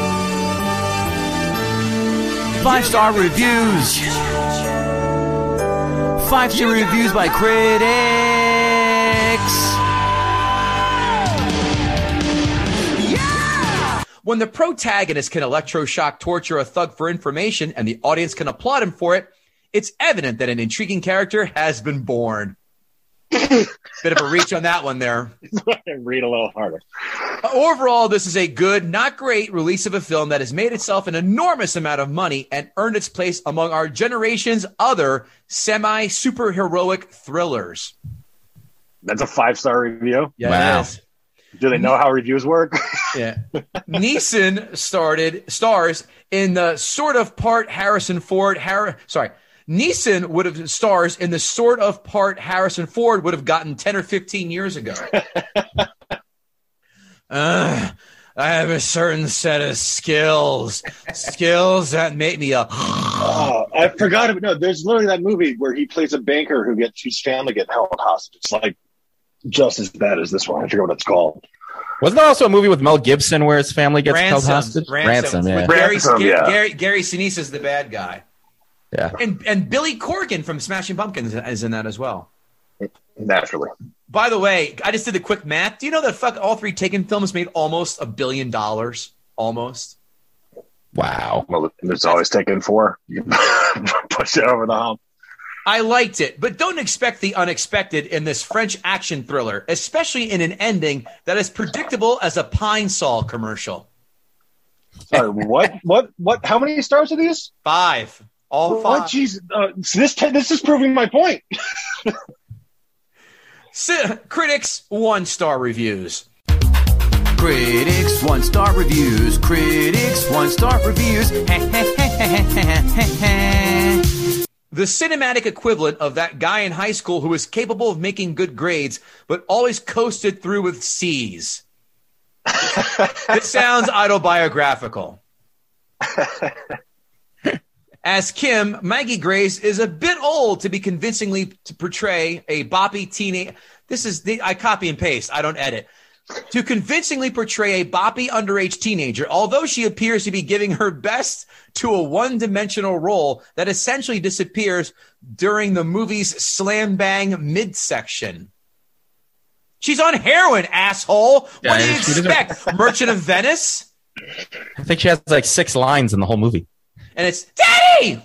5-star reviews. 5-star reviews by critics. When the protagonist can electroshock torture a thug for information and the audience can applaud him for it, it's evident that an intriguing character has been born. Bit of a reach on that one there. Read a little harder. Overall, this is a good, not great release of a film that has made itself an enormous amount of money and earned its place among our generation's other semi-superheroic thrillers. That's a 5-star review? Yeah, wow. It is. Do they know how reviews work? Yeah. Neeson stars in the sort of part Harrison Ford. Neeson would have stars in the sort of part Harrison Ford would have gotten 10 or 15 years ago. I have a certain set of skills that make me a. I forgot about. No, there's literally that movie where he plays a banker whose family get held hostage. It's like just as bad as this one. I forget what it's called. Wasn't there also a movie with Mel Gibson where his family gets held hostage? Ransom, yeah. Gary Sinise is the bad guy. Yeah. And Billy Corgan from Smashing Pumpkins is in that as well. Naturally. By the way, I just did the quick math. Do you know that all 3 Taken films made almost $1 billion? Almost. Wow. Well, it's always Taken 4. You can push it over the hump. I liked it, but don't expect the unexpected in this French action thriller, especially in an ending that is predictable as a Pine Sol commercial. Sorry, what? How many stars are these? 5. All 5. What? Jeez, this is proving my point. Critics 1-star reviews. Critics 1-star reviews. Critics 1-star reviews. The cinematic equivalent of that guy in high school who was capable of making good grades, but always coasted through with C's. This sounds autobiographical. As Kim, Maggie Grace is a bit old to be convincingly to portray a boppy teenage. I copy and paste. I don't edit. To convincingly portray a boppy underage teenager, although she appears to be giving her best to a one-dimensional role that essentially disappears during the movie's slam bang midsection. She's on heroin, asshole. What do you expect? Merchant of Venice? I think she has like 6 lines in the whole movie. And it's, Daddy!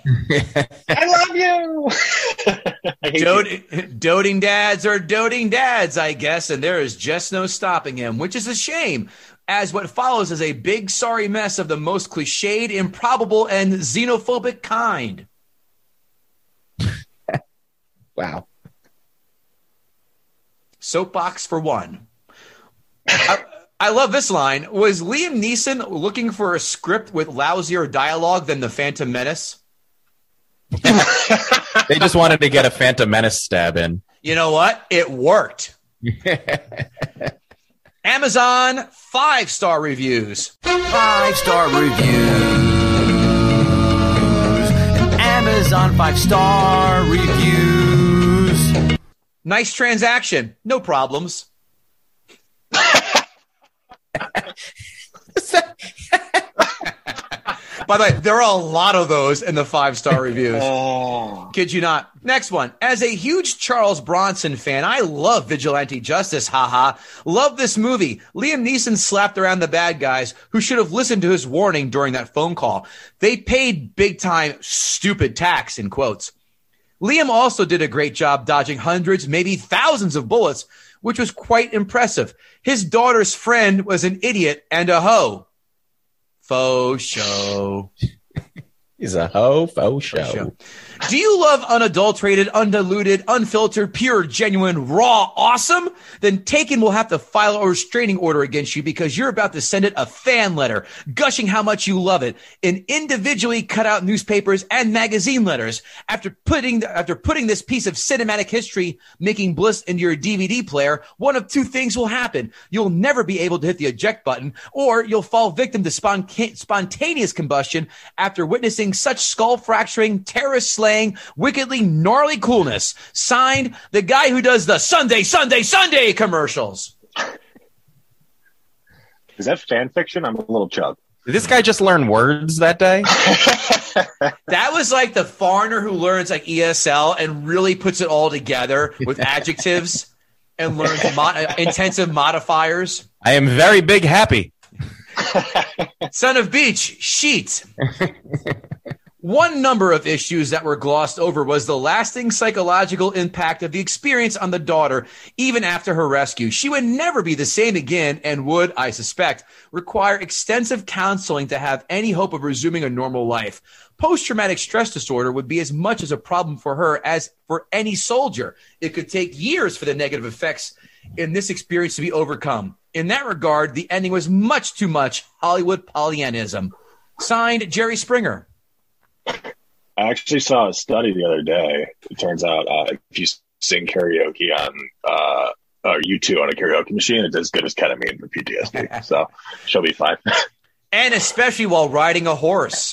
I love you! Doting dads are doting dads, I guess, and there is just no stopping him, which is a shame. as what follows is a big sorry mess of the most cliched, improbable, and xenophobic kind. Wow. Soapbox for one. I love this line. Was Liam Neeson looking for a script with lousier dialogue than The Phantom Menace? They just wanted to get a Phantom Menace stab in. You know what? It worked. Amazon 5-star reviews. 5-star reviews. An Amazon 5-star reviews. Nice transaction. No problems. By the way, there are a lot of those in the 5-star reviews. Kid you not. Next one. As a huge Charles Bronson fan, I love Vigilante Justice. Haha. Love this movie. Liam Neeson slapped around the bad guys who should have listened to his warning during that phone call. They paid big time stupid tax, in quotes. Liam also did a great job dodging hundreds, maybe thousands of bullets, which was quite impressive. His daughter's friend was an idiot and a hoe. Faux show. He's a hoe, faux show. Do you love unadulterated, undiluted, unfiltered, pure, genuine, raw, awesome? Then Taken will have to file a restraining order against you because you're about to send it a fan letter, gushing how much you love it in individually cut out newspapers and magazine letters. After putting this piece of cinematic history making bliss into your DVD player, one of two things will happen. You'll never be able to hit the eject button, or you'll fall victim to spontaneous combustion after witnessing such skull-fracturing, terrorist-slaying, wickedly gnarly coolness. Signed, the guy who does the Sunday commercials. Is that fan fiction? I'm a little chub. Did this guy just learn words that day? That was like the foreigner who learns like ESL and really puts it all together with adjectives and learns intensive modifiers. I am very big happy. Son of Beach, sheet. One number of issues that were glossed over was the lasting psychological impact of the experience on the daughter, even after her rescue. She would never be the same again and would, I suspect, require extensive counseling to have any hope of resuming a normal life. Post-traumatic stress disorder would be as much as a problem for her as for any soldier. It could take years for the negative effects in this experience to be overcome. In that regard, the ending was much too much Hollywood Pollyannism. Signed, Jerry Springer. I actually saw a study the other day. It turns out if you sing karaoke on U2 on a karaoke machine, it's as good as ketamine for PTSD. So she'll be fine. And especially while riding a horse.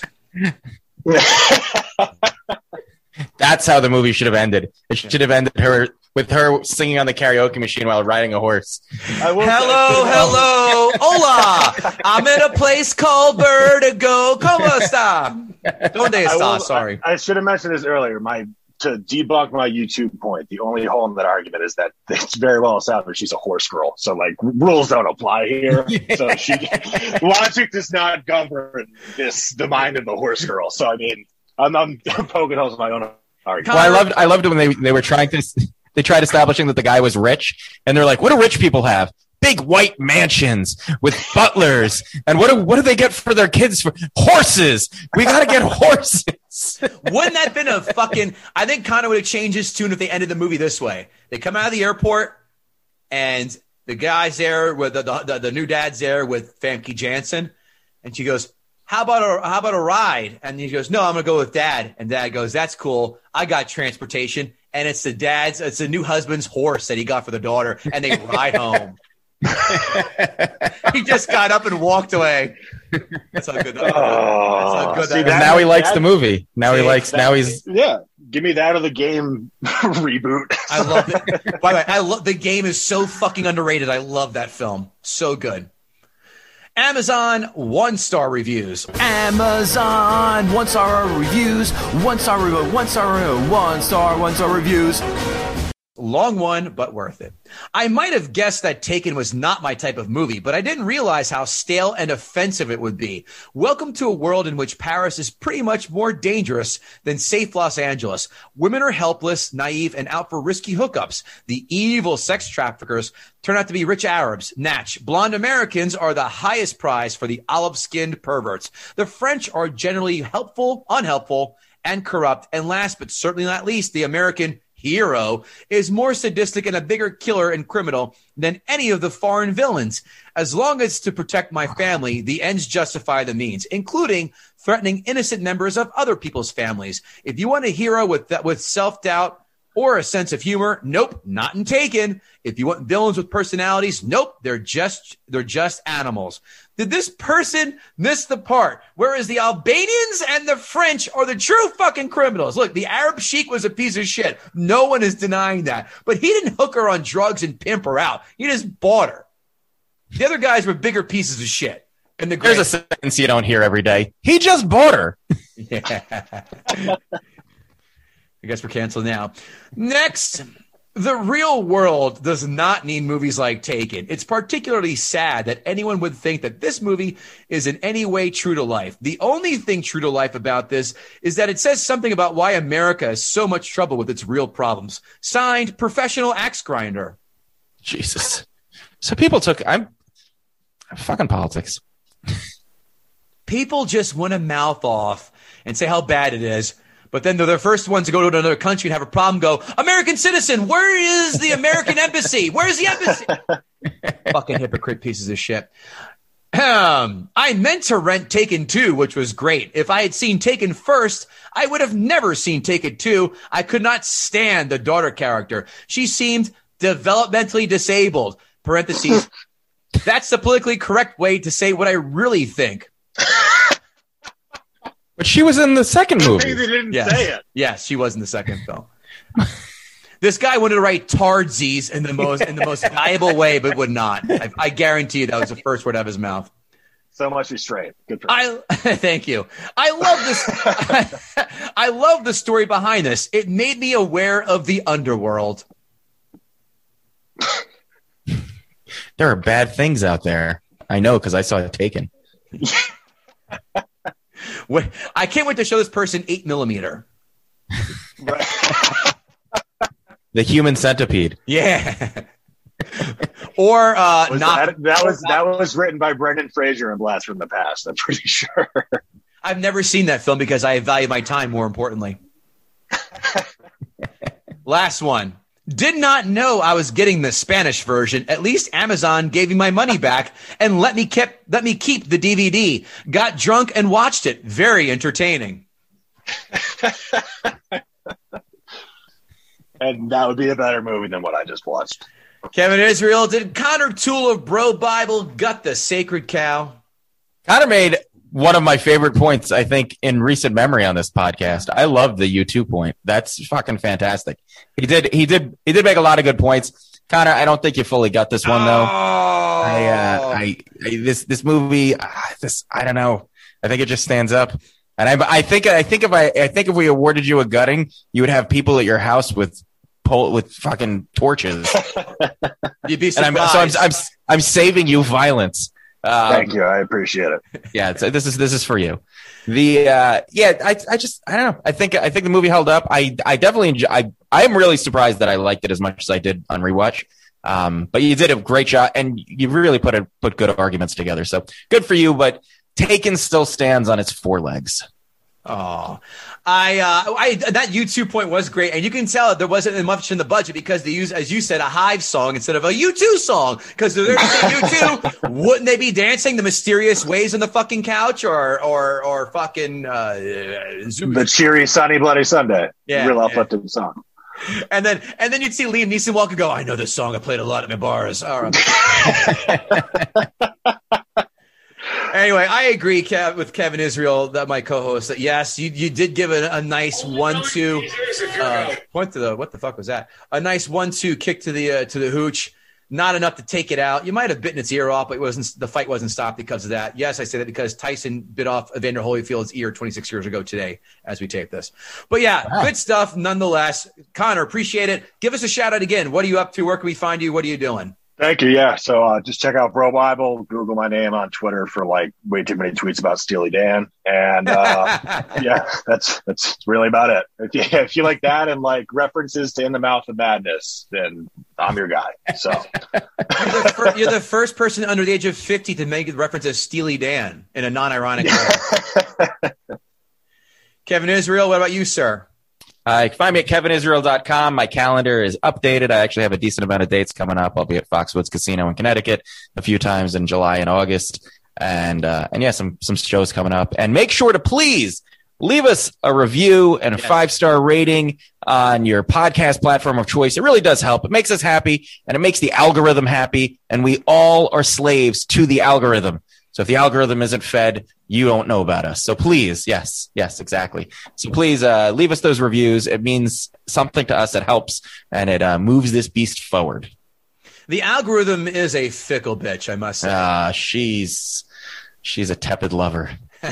That's how the movie should have ended. It should have ended with her singing on the karaoke machine while riding a horse. Hello, hola. I'm in a place called Vertigo. ¿Cómo está? ¿Dónde está? Sorry. I should have mentioned this earlier. To debunk my YouTube point, the only hole in that argument is that it's very well established she's a horse girl. So, like, rules don't apply here. Yeah. So logic does not govern the mind of the horse girl. So, I mean, I'm poking holes in my own argument. Well, I loved when they were trying to. They tried establishing that the guy was rich, and they're like, "What do rich people have? Big white mansions with butlers, and what do they get for their kids? For horses? We got to get horses." Wouldn't that have been a fucking? I think Connor would have changed his tune if they ended the movie this way. They come out of the airport, and the guy's there with the new dad's there with Famke Janssen, and she goes, How about a ride? And he goes, "No, I'm gonna go with Dad." And Dad goes, "That's cool. I got transportation." And it's the new husband's horse that he got for the daughter, and they ride home. He just got up and walked away. That's how good that was. Now he likes the movie. Now he's give me that or the game reboot. I love it. By the way, the game is so fucking underrated. I love that film. So good. Amazon 1-star reviews. Amazon 1-star reviews. 1-star reviews. Long one, but worth it. I might have guessed that Taken was not my type of movie, but I didn't realize how stale and offensive it would be. Welcome to a world in which Paris is pretty much more dangerous than safe Los Angeles. Women are helpless, naive, and out for risky hookups. The evil sex traffickers turn out to be rich Arabs. Natch. Blonde Americans are the highest prize for the olive-skinned perverts. The French are generally helpful, unhelpful, and corrupt. And last but certainly not least, the American hero is more sadistic and a bigger killer and criminal than any of the foreign villains. As long as to protect my family, the ends justify the means, including threatening innocent members of other people's families. If you want a hero with self-doubt or a sense of humor, nope, not in Taken. If you want villains with personalities, nope, they're just animals. Did this person miss the part? Whereas the Albanians and the French are the true fucking criminals. Look, the Arab sheik was a piece of shit. No one is denying that. But he didn't hook her on drugs and pimp her out. He just bought her. The other guys were bigger pieces of shit. And There's a sentence you don't hear every day. He just bought her. Yeah. I guess we're canceled now. Next, the real world does not need movies like Taken. It's particularly sad that anyone would think that this movie is in any way true to life. The only thing true to life about this is that it says something about why America has so much trouble with its real problems. Signed, Professional Axe Grinder. Jesus. So people I'm fucking politics. People just want to mouth off and say how bad it is. But then they're the first ones to go to another country and have a problem, go, American citizen, where is the American embassy? Where's the embassy? Fucking hypocrite pieces of shit. I meant to rent Taken 2, which was great. If I had seen Taken first, I would have never seen Taken 2. I could not stand the daughter character. She seemed developmentally disabled. Parentheses. That's the politically correct way to say what I really think. But she was in the second movie. They didn't say it. Yes, she was in the second film. This guy wanted to write tardsies in the most valuable way, but would not. I guarantee you that was the first word out of his mouth. So much restraint. Good for him. Thank you. I love this. I love the story behind this. It made me aware of the underworld. There are bad things out there. I know because I saw it Taken. I can't wait to show this person 8mm. Right. The Human Centipede. Yeah. Or that was written by Brendan Fraser in Blast from the Past. I'm pretty sure. I've never seen that film because I value my time more importantly. Last one. Did not know I was getting the Spanish version. At least Amazon gave me my money back and let me keep the DVD. Got drunk and watched it. Very entertaining. And that would be a better movie than what I just watched. Kevin Israel, did Connor Toole of Bro Bible gut the sacred cow? Connor made one of my favorite points, I think, in recent memory on this podcast. I love the U2 point. That's fucking fantastic. He did make a lot of good points. Connor, I don't think you fully got this one though. This movie, I don't know. I think it just stands up. And I think if we awarded you a gutting, you would have people at your house with fucking torches. You'd be surprised. I'm saving you violence. Thank you. I appreciate it. Yeah, this is for you. I don't know. I think the movie held up. I definitely enjoy. I am really surprised that I liked it as much as I did on rewatch. But you did a great job, and you really put good arguments together. So good for you. But Taken still stands on its four legs. Oh, that U2 point was great, and you can tell there wasn't much in the budget because they used, as you said, a Hive song instead of a U2 song. Because they're U2, wouldn't they be dancing the mysterious ways on the fucking couch or fucking the cheery sunny bloody Sunday? Yeah, real uplifting song. And then you'd see Liam Neeson walk and go, "I know this song. I played a lot at my bars." All right. Anyway, I agree with Kevin Israel, that my co-host, that yes, you did give a nice 1-2 point to the what the fuck was that? A nice 1-2 kick to the hooch. not enough to take it out. You might have bitten its ear off, but the fight wasn't stopped because of that. Yes, I say that because Tyson bit off Evander Holyfield's ear 26 years ago today as we tape this. But yeah, good stuff nonetheless. Connor, appreciate it. Give us a shout out again. What are you up to? Where can we find you? What are you doing? Thank you. Yeah. So just check out Bro Bible, Google my name on Twitter for like way too many tweets about Steely Dan. And yeah, that's really about it. If you like that and like references to In the Mouth of Madness, then I'm your guy. So you're the first person under the age of 50 to make reference to Steely Dan in a non-ironic way. Kevin Israel, what about you, sir? You can find me at kevinisrael.com. My calendar is updated. I actually have a decent amount of dates coming up. I'll be at Foxwoods Casino in Connecticut a few times in July and August. And yeah, some shows coming up. And make sure to please leave us a review and a 5-star rating on your podcast platform of choice. It really does help. It makes us happy, and it makes the algorithm happy. And we all are slaves to the algorithm. So if the algorithm isn't fed, you don't know about us. So please, yes, exactly. So please leave us those reviews. It means something to us. It helps, and it moves this beast forward. The algorithm is a fickle bitch, I must say. She's a tepid lover.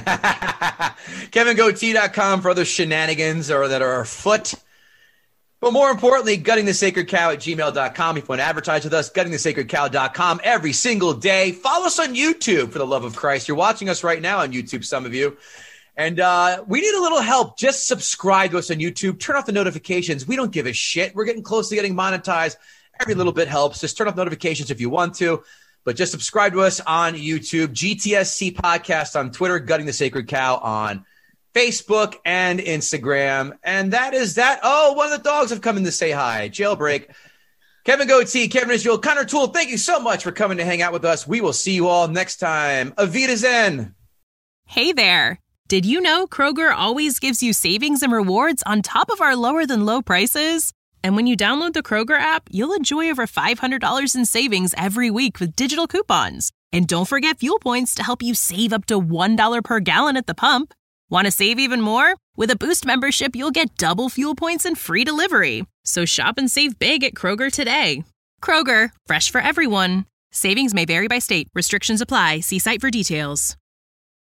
KevinGoatee.com for other shenanigans that are afoot. But more importantly, guttingthesacredcow at gmail.com. If you want to advertise with us, guttingthesacredcow.com every single day. Follow us on YouTube, for the love of Christ. You're watching us right now on YouTube, some of you. And we need a little help. Just subscribe to us on YouTube. Turn off the notifications. We don't give a shit. We're getting close to getting monetized. Every little bit helps. Just turn off notifications if you want to. But just subscribe to us on YouTube. GTSC Podcast on Twitter. Gutting the Sacred Cow on Facebook and Instagram. And that is that. Oh, one of the dogs have come in to say hi. Jailbreak. Kevin Goatee, Kevin Israel, Connor Toole, thank you so much for coming to hang out with us. We will see you all next time. Avita Zen. Hey there. Did you know Kroger always gives you savings and rewards on top of our lower than low prices? And when you download the Kroger app, you'll enjoy over $500 in savings every week with digital coupons. And don't forget fuel points to help you save up to $1 per gallon at the pump. Want to save even more? With a Boost membership, you'll get double fuel points and free delivery. So shop and save big at Kroger today. Kroger, fresh for everyone. Savings may vary by state. Restrictions apply. See site for details.